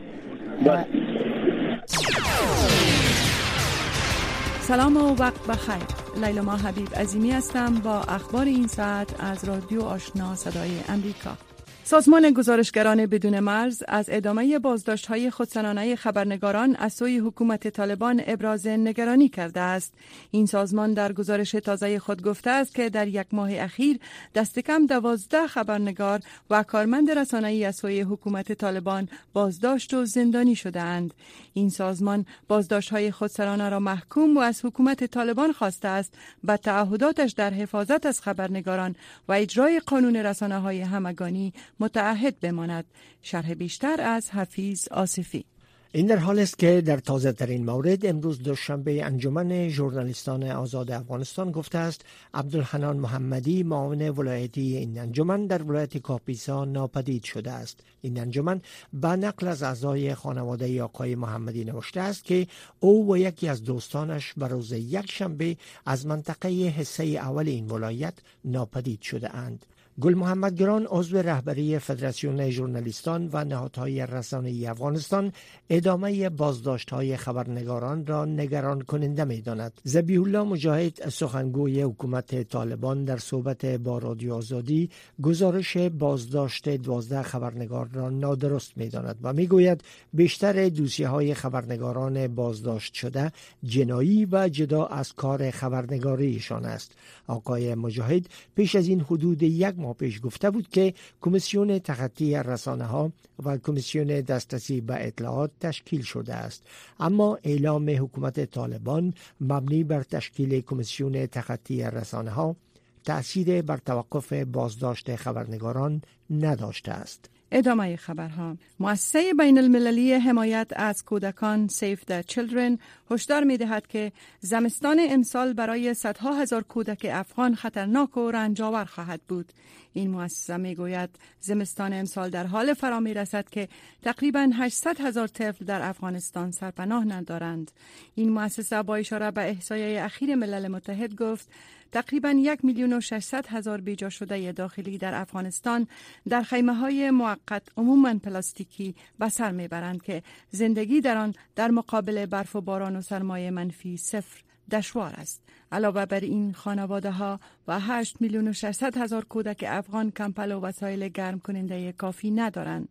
Speaker 8: سلام و وقت بخیر. لیلا حبیب عظیمی هستم با اخبار این ساعت از رادیو آشنا صدای امریکا. سازمان گزارشگران بدون مرز از ادامه بازداشت‌های خودسرانه خبرنگاران از سوی حکومت طالبان ابراز نگرانی کرده است. این سازمان در گزارش تازه خود گفته است که در یک ماه اخیر دست کم دوازده خبرنگار و کارمند رسانه‌ای از سوی حکومت طالبان بازداشت و زندانی شده‌اند. این سازمان بازداشت‌های خودسرانه را محکوم و از حکومت طالبان خواسته است به تعهداتش در حفاظت از خبرنگاران و اجرای قانون رسانه‌های همگانی متعهد بماند. شرح بیشتر از حفیظ آصفی.
Speaker 9: این در حال است که در تازه ترین مورد امروز دوشنبه انجمن ژورنالیستان آزاد افغانستان گفته است عبدالحنان محمدی معاون ولایتی این انجمن در ولایت کاپیسا ناپدید شده است. این انجمن به نقل از اعضای خانواده آقای محمدی نوشته است که او و یکی از دوستانش به روز یک شنبه از منطقه حصه اول این ولایت ناپدید شده اند. گل محمد گران عضو رهبری فدراسیون ژورنالیستان و نهادهای رسانه‌ای افغانستان ادامه بازداشت‌های خبرنگاران را نگران کننده می‌داند. ذبیح الله مجاهد سخنگوی حکومت طالبان در صحبت با رادیو آزادی گزارش بازداشت دوازده خبرنگار را نادرست می‌داند و می‌گوید بیشتر دوسیه‌های خبرنگاران بازداشت شده جنایی و جدا از کار خبرنگاریشان است. آقای مجاهد پیش از این حدود یک ماه پیش گفته بود که کمیسیون تخطی رسانه‌ها و کمیسیون دسترسی به اطلاعات تشکیل شده است، اما اعلام حکومت طالبان مبنی بر تشکیل کمیسیون تخطی رسانه‌ها تأثیر بر توقف بازداشت خبرنگاران نداشته است.
Speaker 8: ادامه خبرها. مؤسسه بین المللی حمایت از کودکان Save the Children هشدار می دهد که زمستان امسال برای صدها هزار کودک افغان خطرناک و رنجاور خواهد بود. این مؤسسه می گوید زمستان امسال در حال فرا می رسد که تقریباً هشتصد هزار طفل در افغانستان سرپناه ندارند. این مؤسسه با اشاره به احصایه اخیر ملل متحد گفت تقریباً یک میلیون و ششصد هزار بیجا شده داخلی در افغانستان در خیمه‌های موقت عموماً پلاستیکی به سر میبرند که زندگی در آن در مقابل برف و باران و سرمایه منفی صفر دشوار است. علاوه بر این خانواده ها و هشت میلیون و ششصد هزار کودک افغان کمپل و وسایل گرم کننده کافی ندارند.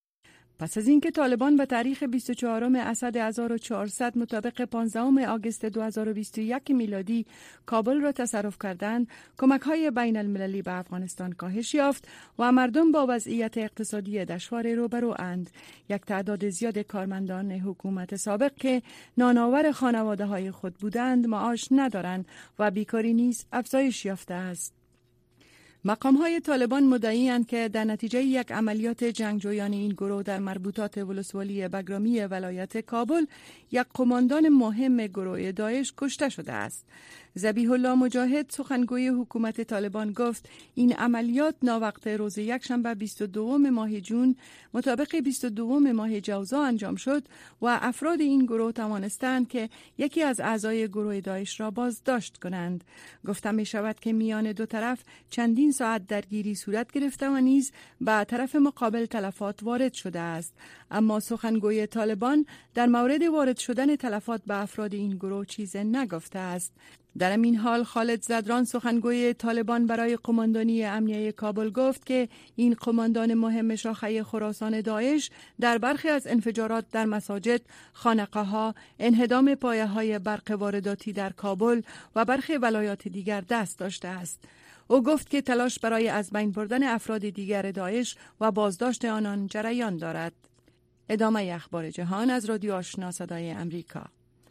Speaker 8: پس از اینکه طالبان به تاریخ بیست و چهارم اسد هزار و چهارصد مطابق پانزدهم آگوست دو هزار و بیست و یک میلادی کابل را تصرف کردند، کمک‌های بین المللی به افغانستان کاهش یافت و مردم با وضعیت اقتصادی دشوار روبروند. یک تعداد زیاد کارمندان حکومت سابق که نانآور خانواده‌های خود بودند معاش ندارند و بیکاری نیز افزایش یافته است. مقام‌های طالبان مدعی‌اند که در نتیجه یک عملیات جنگجویان این گروه در مربوطات ولسوالی بگرامی ولایت کابل یک قماندان مهم گروه داعش کشته شده است. ذبیح الله مجاهد سخنگوی حکومت طالبان گفت این عملیات ناوقت روز یکشنبه بیست و دوم ماه جون مطابق بیست و دوم ماه جوزا انجام شد و افراد این گروه توانستند که یکی از اعضای گروه داعش را بازداشت کنند. گفته می شود که میان دو طرف چندین ساعت درگیری صورت گرفته و نیز به طرف مقابل تلفات وارد شده است. اما سخنگوی طالبان در مورد وارد شدن تلفات به افراد این گروه چیز نگفته است. در این حال خالد زدران سخنگوی طالبان برای قماندانی امنیه کابل گفت که این قماندان مهم شاخه خراسان داعش در برخی از انفجارات در مساجد، خانقاه‌ها، انهدام پایه‌های برق وارداتی در کابل و برخی ولایات دیگر دست داشته است. او گفت که تلاش برای از بین بردن افراد دیگر داعش و بازداشت آنان جریان دارد. ادامه اخبار جهان از رادیو آشنا صدای امریکا.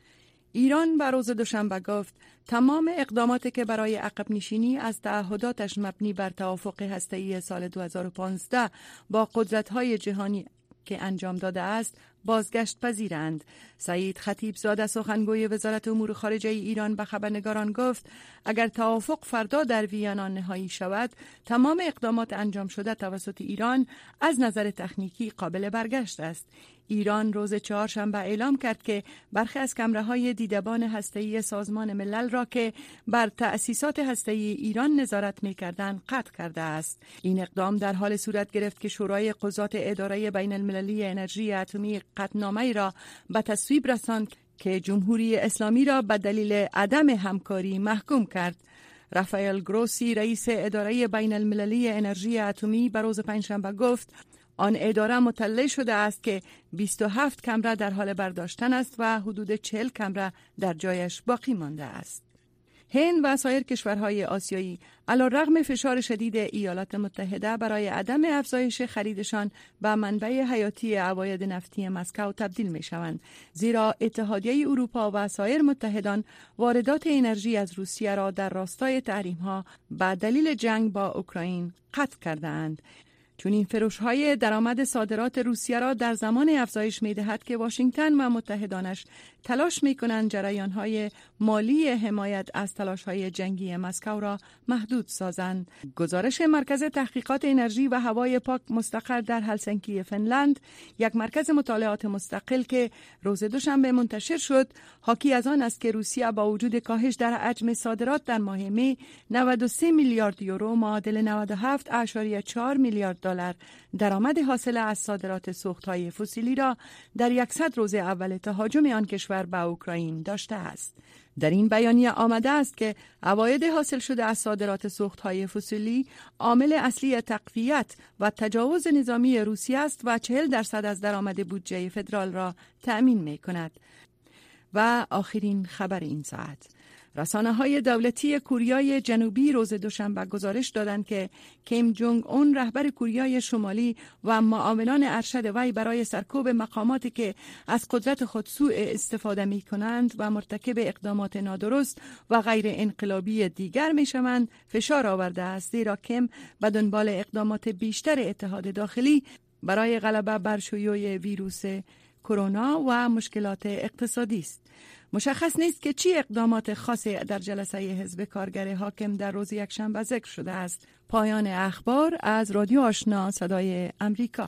Speaker 8: ایران بر روز دوشنبه گفت تمام اقداماتی که برای عقب نشینی از تعهداتش مبنی بر توافق هسته‌ای سال دو هزار و پانزده با قدرت‌های جهانی که انجام داده است بازگشت پذیرند. سعید خطیبزاده سخنگوی وزارت امور خارجه ایران به خبرنگاران گفت اگر توافق فردا در وینا نهایی شود تمام اقدامات انجام شده توسط ایران از نظر تکنیکی قابل برگشت است. ایران روز چهارشنبه اعلام کرد که برخی از کمره‌های دیدبان هسته‌ای سازمان ملل را که بر تأسیسات هسته‌ای ایران نظارت می‌کردند قطع کرده است. این اقدام در حال صورت گرفت که شورای قضات اداره بین المللی انرژی اتمی قطعنامه‌ای را به تصویب رساند که جمهوری اسلامی را به دلیل عدم همکاری محکوم کرد. رافائل گروسی رئیس اداره بین المللی انرژی اتمی به روز پنجشنبه گفت آن اداره مطلع شده است که بیست و هفت کمره در حال برداشتن است و حدود چهل کمره در جایش باقی مانده است. هند و سایر کشورهای آسیایی علیرغم فشار شدید ایالات متحده برای عدم افزایش خریدشان به منبع حیاتی عواید نفتی مسکو تبدیل می شوند، زیرا اتحادیه اروپا و سایر متحدان واردات انرژی از روسیه را در راستای تحریم‌ها به دلیل جنگ با اوکراین قطع کردند. چون این فروش‌های درآمد صادرات روسیه را در زمان افزایش می‌دهد که واشنگتن و متحدانش تلاش می‌کنند جریان‌های مالی حمایت از تلاش‌های جنگی مسکو را محدود سازند. گزارش مرکز تحقیقات انرژی و هوای پاک مستقر در هلسینکی فنلند، یک مرکز مطالعات مستقل که روز دوشنبه منتشر شد، حاکی از آن است که روسیه با وجود کاهش در حجم صادرات در ماه می نود و سه میلیارد یورو معادل نود و هفت اشاری چهار میلیارد دلار درآمد حاصل از صادرات سوخت‌های فسیلی را در صد روز اول تهاجم آن کشور به اوکراین داشته است. در این بیانیه آمده است که عواید حاصل شده از صادرات سوخت‌های فسیلی عامل اصلی تقویت و تجاوز نظامی روسیه است و چهل درصد از درآمد بودجه فدرال را تأمین می‌کند. و آخرین خبر این ساعت، رسانه‌های دولتی کوریای جنوبی روز دوشنبه گزارش دادند که کیم جونگ اون رهبر کوریای شمالی و معاونان ارشد وی برای سرکوب مقاماتی که از قدرت خود سوء استفاده می‌کنند و مرتکب اقدامات نادرست و غیر انقلابی دیگر می‌شوند فشار آورده است، زیرا کیم به دنبال اقدامات بیشتر اتحاد داخلی برای غلبه بر شیوع ویروس کرونا و مشکلات اقتصادی است. مشخص نیست که چی اقدامات خاصی در جلسه حزب کارگر حاکم در روز یکشنبه ذکر شده است. پایان اخبار از رادیو آشنا صدای امریکا.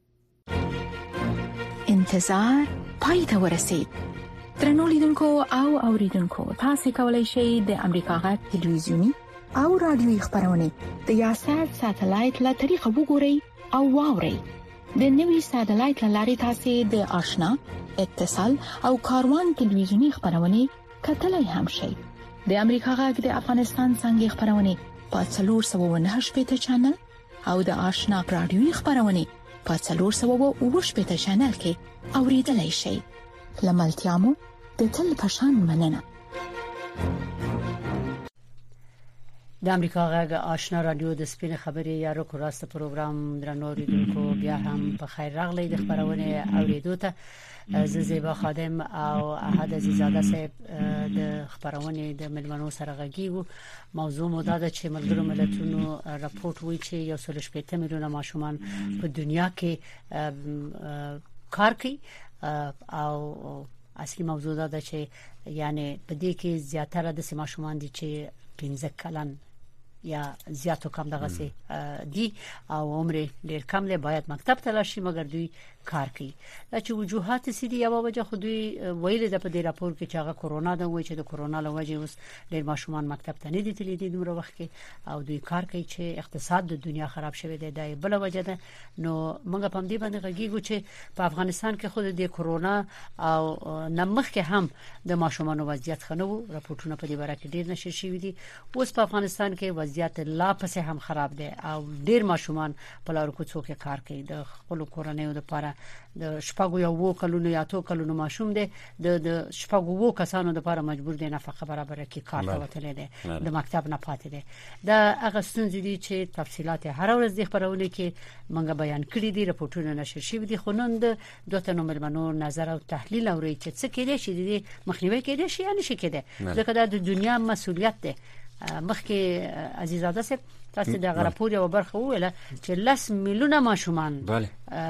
Speaker 10: انتظار پای ته ورسید. درنو لیدونکو او اوریدونکو تاسو کولی شئ د امریکا غږ تلویزیونی او رادیوي خبرونه د یاشر ساتلایت له طریقه وګورئ او واورئ. د نوي ساتلایت لارې تاسو د آشنا، اتصال او کاروان تلویزیونی خبرونه کتلای هم شئ. د امریکا غږ د افغانستان څنګه خبرونه په څلور سوه نهه شپږ چینل او د آشنا رادیوي خبرونه په څلور سوه اووه شپږ چینل کې اوریدلای شئ. لملتيامو د تل پشان مننه.
Speaker 1: د امریکا غږ آشنا رادیو د سپین خبرې یا رو راست پروګرام درنو اوریدونکو بیا هم په خیر راغلی د خبرونه اوریدو ته. زه زیبا خادم او احد عزیزاده صاحب د خبرونه د ملمنو سره غږیږو. موضوع مو دا ده چې ملګرو ملتونو راپورټ وایي چې یو سل شپږ میلیونه ماشومان په دنیا کې کار کوي او اصلي موضوع ده چې یعنی په دې کې زیاتره د سیمه شومان دي چې پنځه کلن یا زیاتو کم دغه سي دي او عمر ډیر کم له باید مکتب ته لاشي مګر دوی کار کوي چې وجوهات سي دي یو وجه خو دوی ویل د په دې راپور کې چې هغه کورونا ده وایي چې د کورونا له وجې اوس ډیر ماشومان مکتب ته نه دي تللي دي دومره وخت کې او دوی کار کوي چې اقتصاد د دنیا خراب شوی دی د بل وجه ده نو موږ په دې باندې غږیږو چې په افغانستان کې خود د کورونا او نمخ کې هم د ماشومان وضعیت خنو راپورټونه په دې باره کې ډیر نشر شوی دي اوس په افغانستان کې وضعیت لا پسې هم خراب دي او ډیر ماشومان په لارو کوڅو کې کار کوي د خپل کورنۍ لپاره د شپږو یو وو کلونو یا تو کلونو ماشوم دي د د شپږو وو کسانو لپاره مجبور دي نفقه برابر کړي کار ته وتلی دي د مکتب نه پاتې دي دا هغه ستونزې دي چې تفصيلات هر ورځ د خبرونه کې منګه بیان کړی دي راپورټونه نشر شوي دي خو نن د دوه تنو ملمنو نظر او تحلیل اوري چې څه کېدې شي دي مخنیوي کېدې شي یا نشي کېدې ځکه دا د دنیا مسؤلیت ده مخکې عزیزاده صاحب تاسو د غراپور یو برخه ویله چې لس میلیونه ماشومان
Speaker 5: بله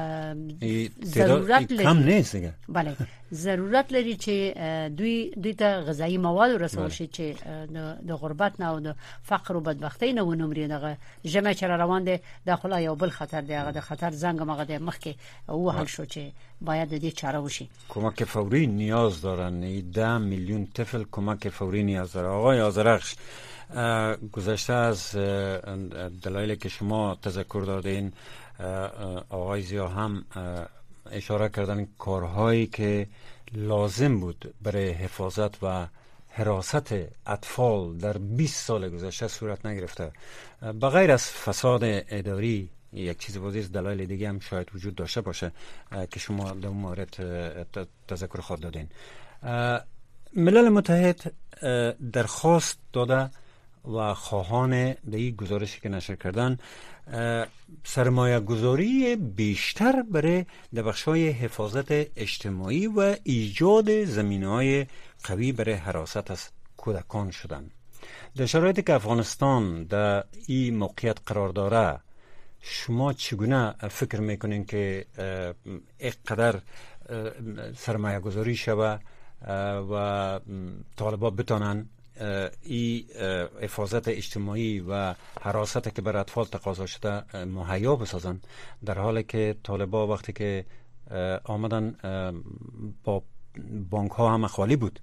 Speaker 1: ضرورت لري
Speaker 5: کم نه څنګه
Speaker 1: بله ضرورت لري چې دوی دوی ته غذایی مواد ورسول شي چې د غربت نه او د فقر او بدبختی نه ونمري دغه جمع چر روان دي داخله یو بل خطر دی هغه د خطر زنګ مغه د مخکې او حل شو چې باید د دې چاره وشي
Speaker 5: کمک فوری نیاز دارن ده میلیون طفل کمک فوری نیاز داره آقای آذرخش گذشته از دلایلی که شما تذکر دادین آقای زیا هم اشاره کردن کارهایی که لازم بود برای حفاظت و حراست اطفال در بیست سال گذشته صورت نگرفته بغیر از فساد اداری یک چیز بازیست دلایل دیگه هم شاید وجود داشته باشه که شما در اون مورد تذکر خود دادین ملل متحد درخواست داده و خواهان در گزارشی که نشر کردن سرمایه گذاری بیشتر برای در بخش‌های حفاظت اجتماعی و ایجاد زمینه‌های قوی برای حراست از کودکان شدن. در شرایطی که افغانستان در این موقعیت قرار داره شما چگونه فکر میکنین که اینقدر سرمایه گذاری شوه و طالبان بتانن ای حفاظت اجتماعی و حراست که بر اطفال تقاضا شده مهیا بسازن در حالی که طالبان وقتی که آمدن با بانک ها هم خالی بود؟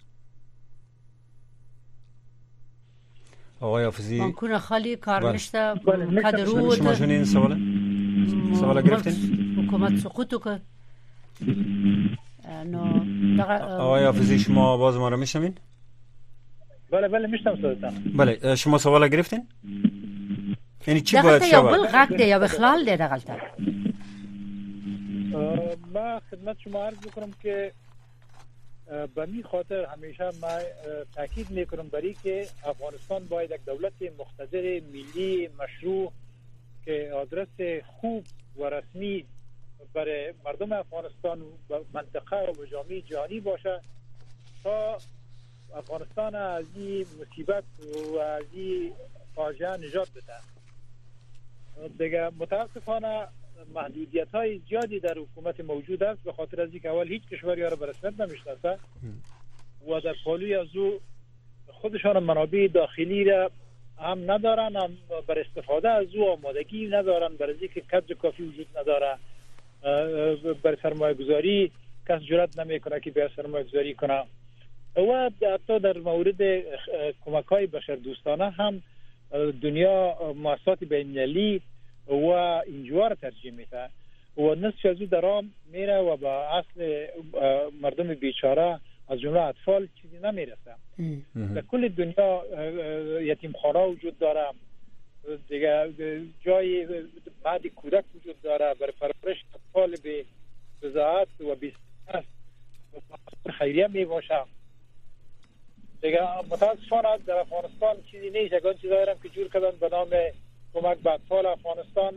Speaker 5: آقای حافظی
Speaker 1: بانکون خالی کار نشته
Speaker 5: کدرود شما شنید این سواله؟ سواله گرفتین؟
Speaker 1: حکومت سقوطو که
Speaker 5: آقای حافظی شما آواز ما رو میشنوین؟
Speaker 4: بله بله میشتم صداتون.
Speaker 5: بله شما سوال گرفتین؟ یعنی چی
Speaker 1: باید
Speaker 5: شود؟
Speaker 1: یا بل غاک ده یا بخلال ده دقلتا
Speaker 4: ما خدمت شما عرض بکنم که به می خاطر همیشه ما تاکید میکنم بری که افغانستان باید یک دولت مقتدر ملی مشروع که آدرس خوب و رسمی برای مردم افغانستان و منطقه و جامعه جهانی باشه تا افغانستان از این مصیبت و از این فاجعه نجات بده. دیگه متاسفانه محدودیت های زیادی در حکومت موجود است به خاطر از اینکه اول هیچ کشوری را به رسمیت نمیشناسه و در پالوی از او خودشان منابع داخلی را هم ندارن هم بر استفاده از او آمادگی ندارن برای اینکه قدر کافی وجود نداره بر سرمایه گذاری کس جرأت نمیکنه که به سرمایه گذاری کنه و حتی در مورد کمک های بشر دوستانه هم دنیا مؤسسات بین‌المللی و انجوار ترجیح میده و نصف از او درام میره و به اصل مردم بیچاره از جمله اطفال چیزی نمیرسه. در کل دنیا یتیم خانه وجود داره دیگه جای بعد کودک وجود داره برای پرورش اطفال به بضاعت و بی‌سرپرست خیریه می باشه. دیگه متاسفانه در افغانستان چیزی نیست. اگر چیزی دارم که جور کردن به نام کمک به اطفال افغانستان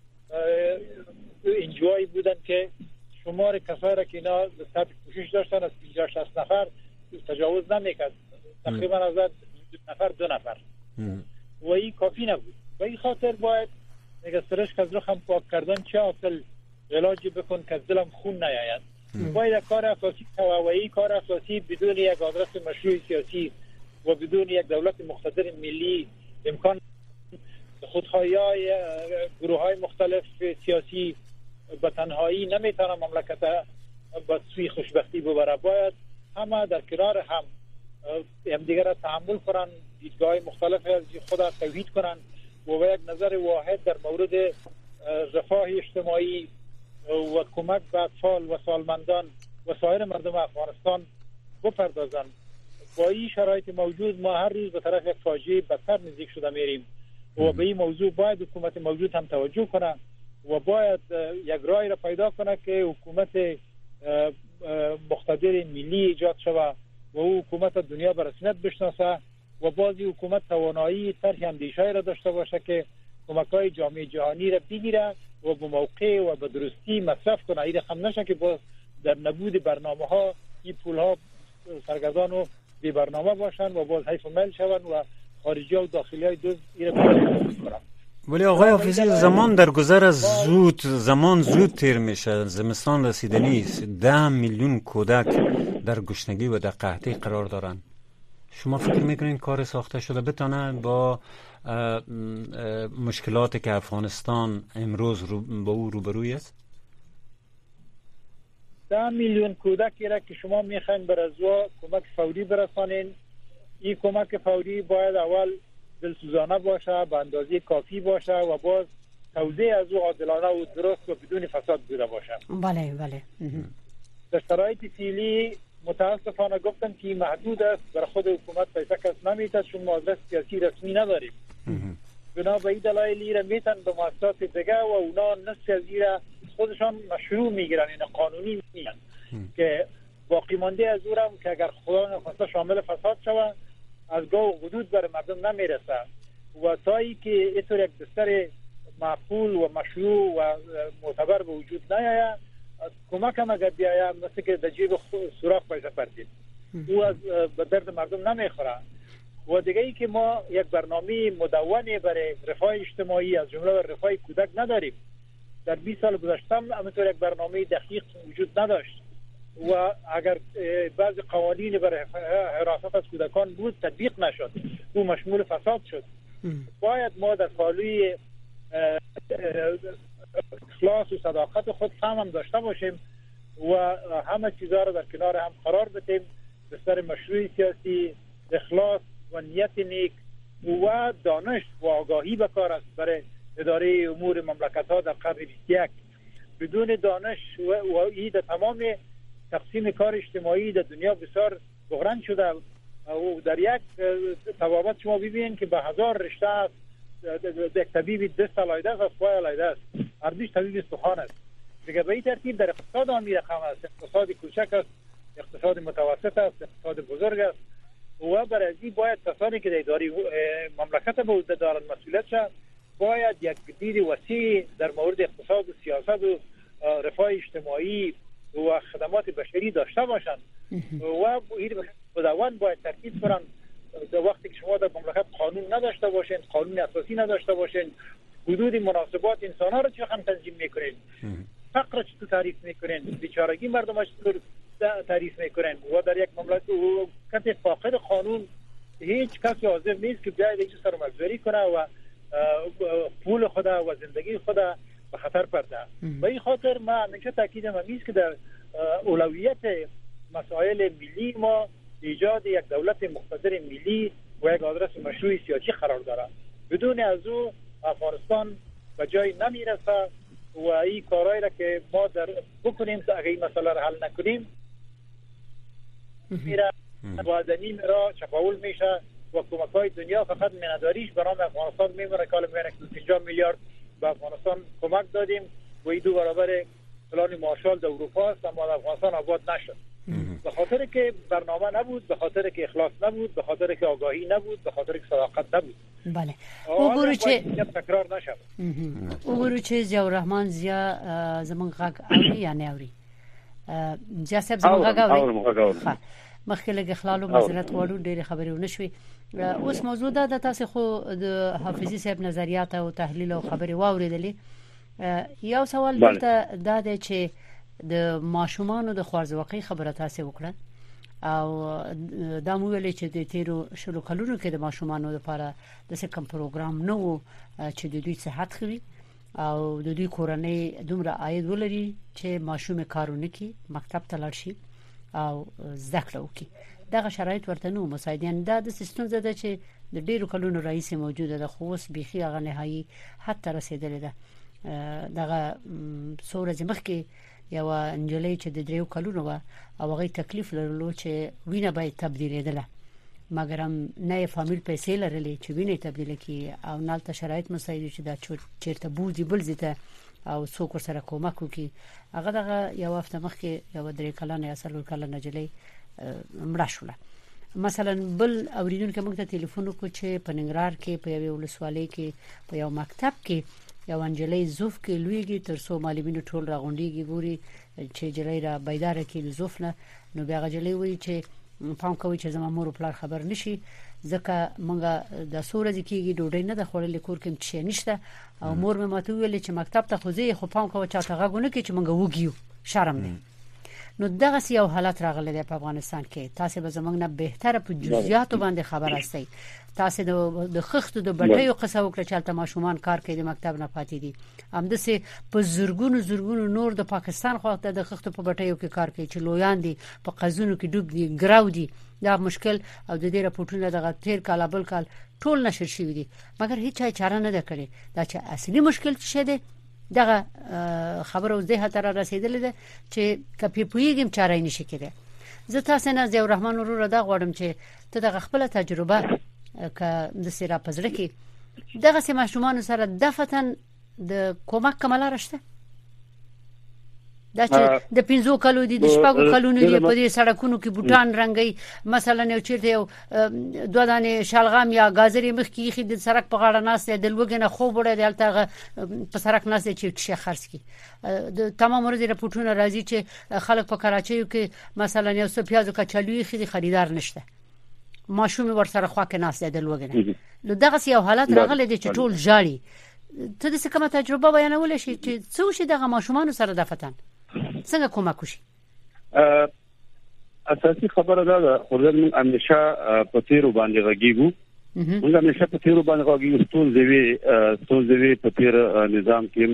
Speaker 4: انجوایی بودن که شمار کسایی را که اینا سطح کوشش داشتن از پنجاه شصت نفر تجاوز نمیکرد تقریبا از نفر دو نفر و این کافی نبود. و این خاطر باید نگه سرش که از رخم پاک کردن چه اصل علاجی بکن که از دلم خون نیاید باید کار اساسی توایی کار اساسی بدون یک آدرس مشروع سیاسی و بدون یک دولت مقتدر ملی امکان خودخواهی گروه های مختلف سیاسی به تنهایی نمیتونه مملکت به سوی خوشبختی ببره. باید همه در کنار هم همدیگر را تحمل کنن، دیدگاه مختلف از خود را توحید کنن و به یک نظر واحد در مورد رفاه اجتماعی و کمک به اطفال و سالمندان و سایر مردم افغانستان بپردازن. با این شرایط موجود ما هر روز به طرف یک فاجعه بدتر نزدیک شده میریم و به این موضوع باید حکومت موجود هم توجه کنه و باید یک راه را پیدا کنه که حکومت مقتدر ملی ایجاد شود و او حکومت دنیا به رسمیت بشناسه و بازی حکومت توانایی طرح اندیشه را داشته باشه که کمک‌های جامعه جهانی را بگیره و به موقع و به درستی مصرف کنه. این رقم نشه که باز در نبود برنامه‌ها این پول‌ها سرگردان و بی برنامه باشن و باز حیف میل شون و خارجی و داخلی های دوز این را کنن.
Speaker 5: ولی آقای حافظی زمان در گذر از زود زمان زود تیر میشه، زمستان رسیدنی است، ده میلیون کودک در گشنگی و در قحطی قرار دارن. شما فکر میکنین کار ساخته شده بتونه با مشکلاتی که افغانستان امروز رو با او روبروی است؟
Speaker 4: ده میلیون کودکی را که شما میخواین بر ازوا کمک فوری برسانین، این کمک فوری باید اول دلسوزانه باشه، به اندازه کافی باشه و باز توزیع از او عادلانه و درست و بدون فساد بوده باشه.
Speaker 1: بله بله.
Speaker 4: در شرایط فعلی متاسفانه گفتم که محدود است، برای خود حکومت پیسه کس نمیده چون ما آدرس سیاسی رسمی نداریم. بنا به این دلایلی را میتن به مؤسسات دیگه و اونا نصف از این را خودشان مشروع میگیرن، این قانونی میگن که باقی مانده از او را که اگر خدا نخواسته شامل فساد شود از گاه و حدود بر مردم نمیرسه و تایی که اینطور یک دستر معقول و مشروع و معتبر به وجود نیاید کمک هم اگر بیاید مثل که در جیب سوراخ پیسه پردید او از به درد مردم نمیخوره. و دیگه ای که ما یک برنامه مدونی برای رفاه اجتماعی از جمله رفاه کودک نداریم. در بیست سال گذشته هم همینطور یک برنامه دقیق وجود نداشت و اگر بعض قوانین برای حراست از کودکان بود تطبیق نشد، او مشمول فساد شد. باید ما در پالوی اخلاص و صداقت خود فهم هم داشته باشیم و همه چیزها را در کنار هم قرار بدیم به سر مشروع سیاسی، اخلاص و نیت نیک و دانش و آگاهی بکار است برای اداره امور مملکت ها در قرن بیست و یک. بدون دانش و این در تمام تقسیم کار اجتماعی در دنیا بسیار بحران شده و در یک توابط شما ببینید که به هزار رشته است. یک طبیب دست علایده است، از پای علایده است، هر بیش طبیب سخن است. دیگه به این ترتیب در اقتصاد هم می رقم است، اقتصاد کوچک است، اقتصاد متوسط است، اقتصاد بزرگ است و برای ازی باید کسانی که در اداره مملکت به عهده دارند مسئولیت شد باید یک دید وسیع در مورد اقتصاد و سیاست و رفاه اجتماعی و خدمات بشری داشته باشند و این بدوان باید ترکیز کنند. در وقتی که شما در مملکت قانون نداشته باشین، قانون اساسی نداشته باشین، حدود مناسبات انسان ها رو چه هم تنظیم میکنین، فقر چطور تعریف میکنین، بیچارگی مردم ها چطور تعریف میکنین و در یک مملکت فاقد قانون هیچ کسی حاضر نیست که بیاید اینجا سرمایه‌گذاری کنه و پول خود و زندگی خود به خطر پرده. به این خاطر ما همیشه تاکیدم همیست که در اولویت مسائل ملی ما ایجاد یک دولت مقتدر ملی و یک آدرس مشروع سیاسی قرار داره. بدون از او افغانستان به جای نمیرسه و این کارهایی را که ما در بکنیم تا اگه این مسئله را حل نکنیم میره وادنی میره چپاول میشه و کمک‌های دنیا فقط مینداریش به نام افغانستان میمونه که میونه که پنجاه میلیارد به افغانستان کمک دادیم و این دو برابر پلان مارشال در اروپا است اما افغانستان آباد نشد. به خاطر که برنامه نبود، به خاطر که اخلاص نبود، به خاطر که آگاهی نبود، به خاطر که صداقت نبود.
Speaker 1: بله. وګورو چې
Speaker 4: تکرار نشه.
Speaker 1: وګورو چې ضیاء الرحمن زیا زمون غږ اوري یا نه اوري. زیا صاحب زمون غږ اوري. مخکې لږ اخلال او معذرت غواړو، ډېر خبرې ونه شوې. اوس موضوع ده د تاسو خو د حافظي صاحب نظریات او تحلیل او خبرې واوریدلې. یو سوال دلته دا دی چې د ماشومان د خوارزواقي خبره تاسو وکړه او دا مو ویلې چې د تیرو شلو کلونو کې د ماشومان لپاره د څه کم پروګرام نه وو چې د دوی صحت خوي او د دوی کورنۍ دومره عاید ولري چې ماشوم کارونه کوي مکتب ته لاړ شي او زده کړه وکړي. دغه شرایط ورته نو مساعدین دا د سیستم زده چې د ډیرو کلونو رئیس موجوده ده خو اوس بيخي هغه نهایی حتی رسیدلې ده. دغه سورې مخکې یو انجلۍ چې د دریو کلونو و او هغه تکلیف لرلو چې وینه باید تبدیلېدله مګر هم نه فامیل پیسې لرلې چې وینه تبدیل کړي او نالته شرایط مساعد چې دا چیرته بوزي بل زیته او څوک سره کومک وکړي. هغه دغه یو هفته مخکې یو درې کلنه یا څلور کلنه نجلۍ مړه شوله. مثلا بل اوریدونکو موږ ته ټلیفون وکړ چې په ننګرهار کې په یو ولسوالۍ کې په یو مکتب کې یو انجلۍ زوف کې لویږي تر څو معلمینو ټول راغونډيږي ګوري چې جلۍ را بيدار کې د زوف نه نو بیا جلۍ وایي چې پام کوي چې زما مور او پلار خبر نشي ځکه مونږه د سورځ کېږي ډوډۍ نه د خورلې کور کې چې نشته او مور مې ماته ویل چې مکتب ته خوځي خو پام کوي چې تاغه غونه کې چې مونږ وګیو شرم نه. نو دغه یو حالت راغلی دی په افغانستان کې. تاسو به زمونږ نه بهتره په جزئیات باندې خبر استئ. تاسو د خښتو د بټیو قصه وکړه چې تل ماشومان کار کوي د مکتب نه پاتې دي. همدسه په زورګونو زورګونو نور د پاکستان خو د خښتو په بټیو کې کار کوي چې لویان دي په قزونو کې ډوب دي ګراو دي. دا مشکل او د دې راپورټونه دغه تیر کال بل کال ټول نشر شوی دي مګر هیڅ چاره نه ده کړې. دا چې اصلي مشکل څه دی دغه خبرو زه تر رسیدلې ده چې کپی پویګم چاره نشي کېده. زه تاسو نه زیو رحمان ورور دا غواړم چې ته دغه خپل تجربه ک د سیرا پزړه کې دغه سم ماشومان سره دفتن د کومک کماله راشته دا چې د پنځو کلو دي د شپږو کلونو دي په دې سړکونو کې بوټان رنگي مثلا یو چیرته یو دوه دانه شالغام یا غازری مخ کې خې د سړک په غاړه ناسته د لوګنه خو بره دلته په سړک ناسته چې شي خرڅ کی د تمام ورځې راپورټونه راځي چې خلک په کراچۍ کې مثلا یو څه پیازو کچالوي خې خریدار نشته ماشوم ور سره خوا کې ناسته د لوګنه. نو دغه یو حالت راغلی دی چې ټول جاړي. ته د څه کومه تجربه بیانول شي چې څو شي دغه ماشومان سره دفتن څنګه کومک وشي؟
Speaker 7: اساسي خبره ده خو موږ همیشه په تیرو باندې غږیږو موږ همیشه په تیرو باندې غږیږو ټول دی ټول دی په تیر نظام کې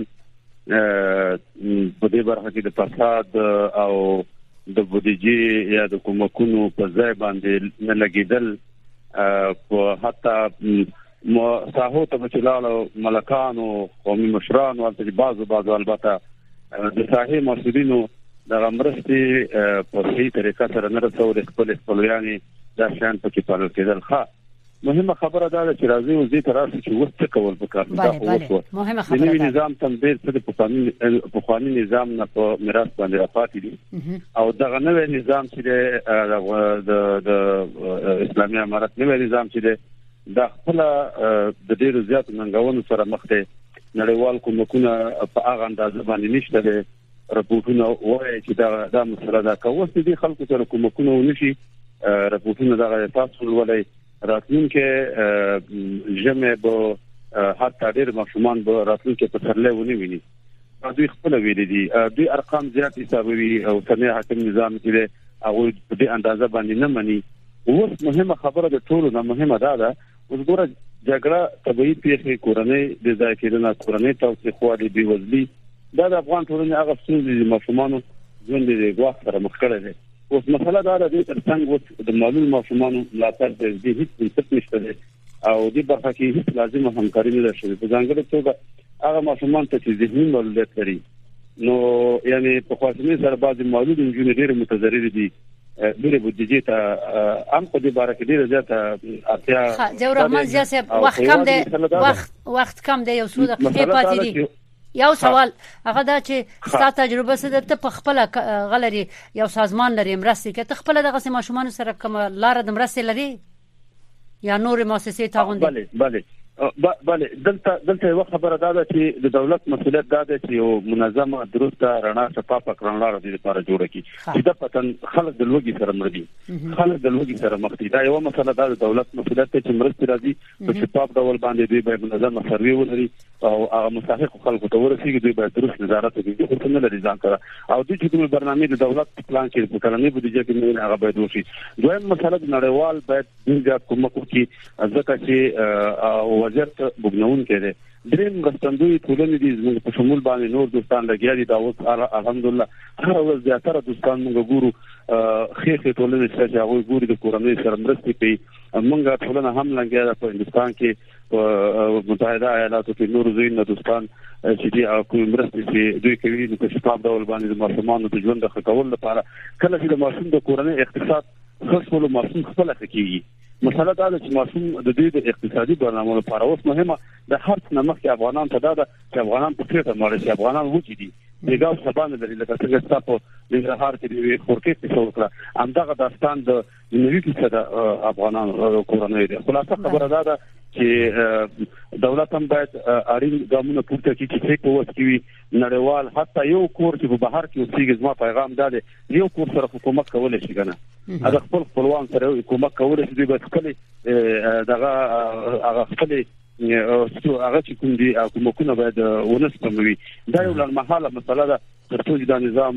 Speaker 7: په دې برخه کې د فساد او د بودیجې یا د کومکونو په ځای باندې نه لګیدل په حتی مو ساحو ته چلالو ملکانو قومي مشرانو او د بازو بازو البته د ساحې مسؤلینو د غمرستي په هیڅ طریقه سره نه رسول خپل خپلویاني د شان په کې پالل کېدل. ښه مهمه خبره ده چې راځي او زی تراسه چې وخت کول پکار ده.
Speaker 1: دا مهمه خبره ده.
Speaker 7: د نظام تنبیر څخه په قانون په قانون نظام نه په میراث باندې راپاتې دي او دغه نوې نظام چې د د اسلامي امارت نوې نظام چې د خپل د ډیرو زیات منګونو سره مخ ته نړیوال کومکونه په هغه اندازه باندې نشته. راپورټونه وایي چې دا د مسله دا کوي چې خلکو سره کومکونه ونشي. راپورټونه دا تاسو ولای راتلونکي جمع به حتی ډیر ماشومان به راتلونکي په ترلې ونی ویني. دوی خپل ویل دي دوی ارقام زیات حسابوي او څنګه حاکم نظام کې هغه په دې اندازه باندې نه مني. اوس مهمه خبره د ټولو نه مهمه ده ده اوس ګوره جګړه طبيعي پیښې کورنۍ د ځای کېدنه کورنۍ توسعه خوالي دی وزلي دا د افغان ټولنې هغه څه د ماشومانو ژوند د غواخ سره مخ کړی دی. اوس مسله دا ده چې ترڅنګ اوس د معلوم ماشومانو ملاتړ د دې هیڅ څه نشته او د برخه کې هیڅ لازمه همکاري نه شوه. په ځانګړي توګه هغه ماشومان ته چې ذهني مولدیت لري نو یعنی په خاصه سره بعض معلوم انجینر متضرر دي ډېر بودیجې ته هم په دې باره کې ډېر زیاته اړتیا.
Speaker 1: جوړ رحمان زیاته وخت کم دی وخت وخت کم دی یو څو دقیقې پاتې دي. یو سوال هغه دا چې ستاسو تجربه څه ده ته په خپل غلري یو سازمان لري مرستې کې ته خپل دغه ماشومان سره کوم لار د مرستې لري یا نور مؤسسې تعاون دي؟
Speaker 7: بله بله بله دلته دلته یو خبره ده چې د دولت مسؤلیت ده چې یو منظمه درسته رڼا شفافه کړنلاره د لپاره جوړه کړي چې د پتن خلک د لوګي سره مړ دي خلک د لوګي سره مخ دي دا یو مسله ده د دولت مسؤلیت چې مرستې راځي په شفاف ډول باندې دوی به منظمه سروي ولري او هغه مستحق خلکو ته ورسیږي دوی به درست نظارت وکړي خو څنګه لري ځان سره او دوی چې کوم برنامه د دولت پلان کې په کلنۍ بودیجه کې نه هغه باید وشي دویم مسله د نړیوال باید د کومک وکړي ځکه چې وزارت بوګنون کړي دریم مرستندوی ټولنې دي زموږ په شمول باندې نور دوستان لګیا دي دا اوس الحمدلله هر ورځ زیاتره دوستان موږ ګورو خېخې ټولنې چې هغه ګوري د کورنۍ سره مرستې کوي موږ ټولنه هم لګیا ده په هندستان کې متحده ایالاتو کې نور زین دوستان چې دي او کوم مرستې چې دوی کوي د شفاف ډول باندې د ماشومانو د ژوند د ښه کولو لپاره کله چې د ماشوم د کورنۍ اقتصاد خپل ماشوم خپل کوي مسله دا ده چې ماشوم د دې د اقتصادي برنامو لپاره اوس مهمه د هر څه نمخ کې افغانان ته دا ده چې افغانان په خېټه مړ شي افغانان وچی دي دغه سبانه لري لکه څنګه تاسو د هر کې د خورکې څه وکړه همدغه داستان د نوي کې د افغانان کورنۍ ده خلاصه خبره دا ده چې دولت هم باید اړین ګامونه پورته کړي چې څه کوي چې نړیوال حتی یو کور چې په بهر کې اوسېږي زما پیغام دا دی یو کور سره حکومت کولای شي کنه دا خپل خپلوان سره حکومت کولای شي دوی خپل دغه هغه خپل هغه چې کوم دي حکومتونه باید ونسپموي دا یو لړمحاله مسله ده ترڅو دا نظام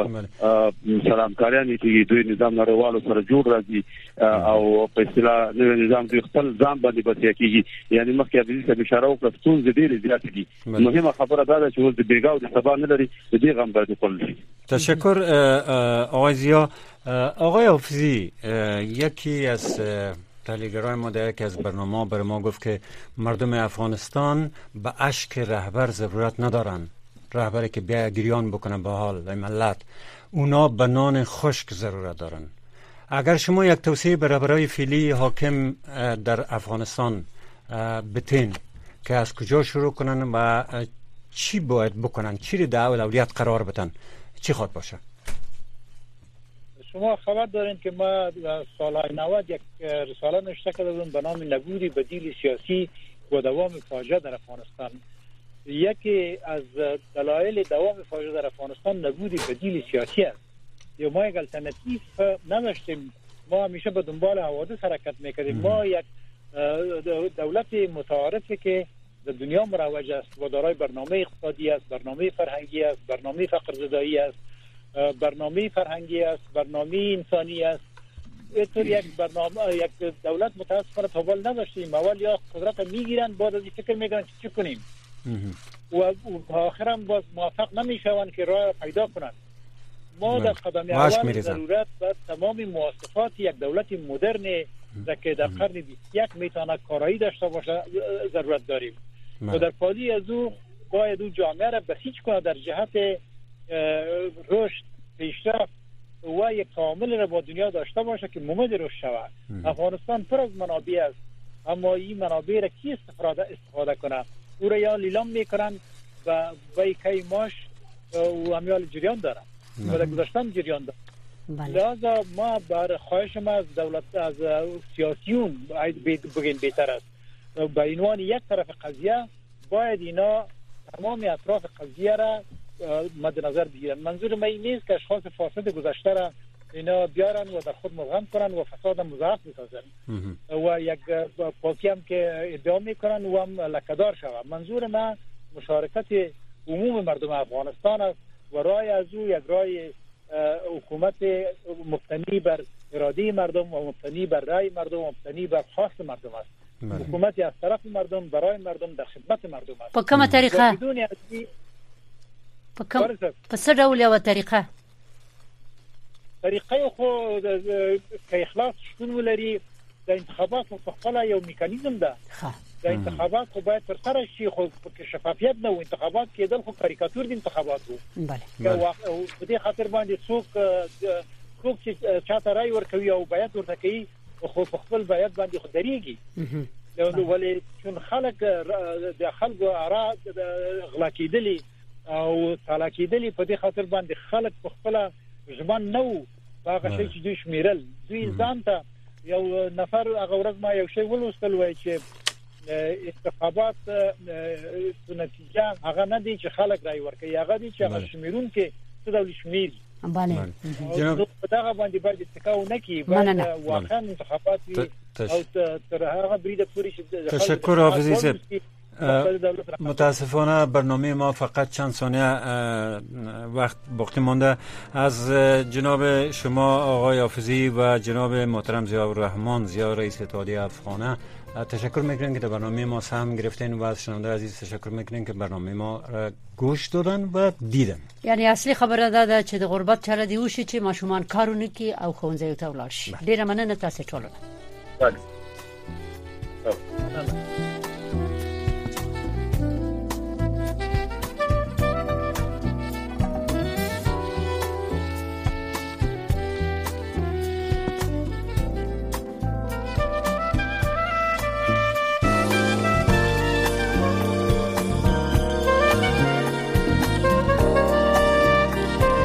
Speaker 7: سلامکاریان چې دوی نظام نړیوالو سره جوړ راځي او په اصطلاح نوی نظام دوی خپل ځان باندې بسیا کیږي یعنی مخکې عزیز ته اشاره وکړه څون ډېر زیات دي مهمه خبره دا ده چې ول د بیګاو د سبا نه لري د دې غم باید وکړل شي.
Speaker 5: تشکر آقای زیا. آقای حافظی یکی از تحلیلگرای ما در یکی از برنامه بر ما گفت که مردم افغانستان به اشک رهبر ضرورت ندارن رهبری که بیا گریان بکنه به حال ملت اونا به نان خشک ضرورت دارن. اگر شما یک توصیه به رهبرای فعلی حاکم در افغانستان بتین که از کجا شروع کنن و چی باید بکنن چی در اولویت قرار بدن چی خواد باشه؟
Speaker 4: شما خبر دارین که ما سالهای نود یک رساله نوشته کردیم به نام نبود بدیل سیاسی و دوام فاجعه در افغانستان. یکی از دلایل دوام فاجعه در افغانستان نبود بدیل سیاسی است. یا ما یک الترناتیو نداشتیم، ما همیشه به دنبال حوادث حرکت میکردیم. ما یک دولت متعارفی که در دنیا مروج است و دارای برنامه اقتصادی است، برنامه فرهنگی است، برنامه فقر زدایی است، برنامه فرهنگی است، برنامه انسانی است. اینطور یک برنامه یک دولت متاسفانه تاول نداشتیم. اول یا قدرت میگیرن بعد از این فکر میکنن چی کنیم و آخر هم باز موفق نمیشوند که راه پیدا کنند. ما در قدم اول ضرورت و تمام مواصفات یک دولت مدرن که در قرن بیست و یک میتونه کارایی داشته باشه ضرورت داریم و در پالی از او باید او جامعه را بسیج کنه در جهت رشد پیشرفت و یک تعامل را با دنیا داشته باشه که ممد رشد شود. افغانستان پر از منابع است اما این منابع را کی استفاده استفاده کنه؟ او را یا لیلام میکنن و وی کی ماش و امیال جریان دارن و در گذاشتن جریان دارن. لذا ما بر خواهش ما از دولت از سیاسیون بگیم بهتر است به عنوان یک طرف قضیه باید اینا تمام اطراف قضیه را مد نظر بگیرن. منظور من این نیست که اشخاص فاسد گذشته را اینا بیارن و در خود مدغم کنن و فساد مضاعف بسازن و یک پاکی هم که ادعا میکنن و هم لکه‌دار شود. منظور من مشارکت عموم مردم افغانستان است و رای از او یک رای حکومت مبتنی بر اراده مردم و مبتنی بر رای مردم و مبتنی بر خواست مردم است. حکومتی از طرف مردم برای مردم در خدمت مردم است.
Speaker 1: په کومه طریقه؟ په کوم په څه ډول یو طریقه؟
Speaker 4: طریقه خو که اخلاص شتون ولري د انتخابات په خپل یو میکانیزم ده. د انتخابات خو باید پر سر شي خو که شفافیت نه و انتخابات کېدل خو کاریکاتور د انتخابات وو. بله. او په دې خاطر باندې څوک څوک چې چاته رای ورکوي او بیعت ورته کوي خو په خپل بیعت باندې خو درېږي. نو ولې چون خلک د خلکو آرا غلا کېدلي او تالا کېدلي په دې خاطر باندې خلک په خپل ژمن نه وو هغه شی چې دوی شمیرل. دوی ځان ته یو نفر هغه ورځ ما یو شی ولوستل وای چې انتخابات نتیجه هغه نه دي چې خلک رای ورکړي، هغه دي چې هغه شمیرون کې څه ډول شمیر
Speaker 1: بله
Speaker 4: جناب دغه باندې باید تکاو نه کی باید واقعا انتخابات او تر هغه بریده پوری شد.
Speaker 5: تشکر حافظی صاحب. متاسفانه برنامه ما فقط چند ثانیه وقت باقی مانده. از جناب شما آقای حافظی و جناب محترم ضیاءالرحمن ضیاء رئیس اتحادیه افغانه تشکر میکنیم که در برنامه ما سهم گرفتین و از شنونده عزیز تشکر میکنیم که برنامه ما را گوش دادن و دیدن.
Speaker 1: یعنی اصلي خبره ده چې د غربت چره دی وشي چې ماشومان کارونه کوي او ښوونځي ته ولاړ شي. ډیره مننه تاسو ټول.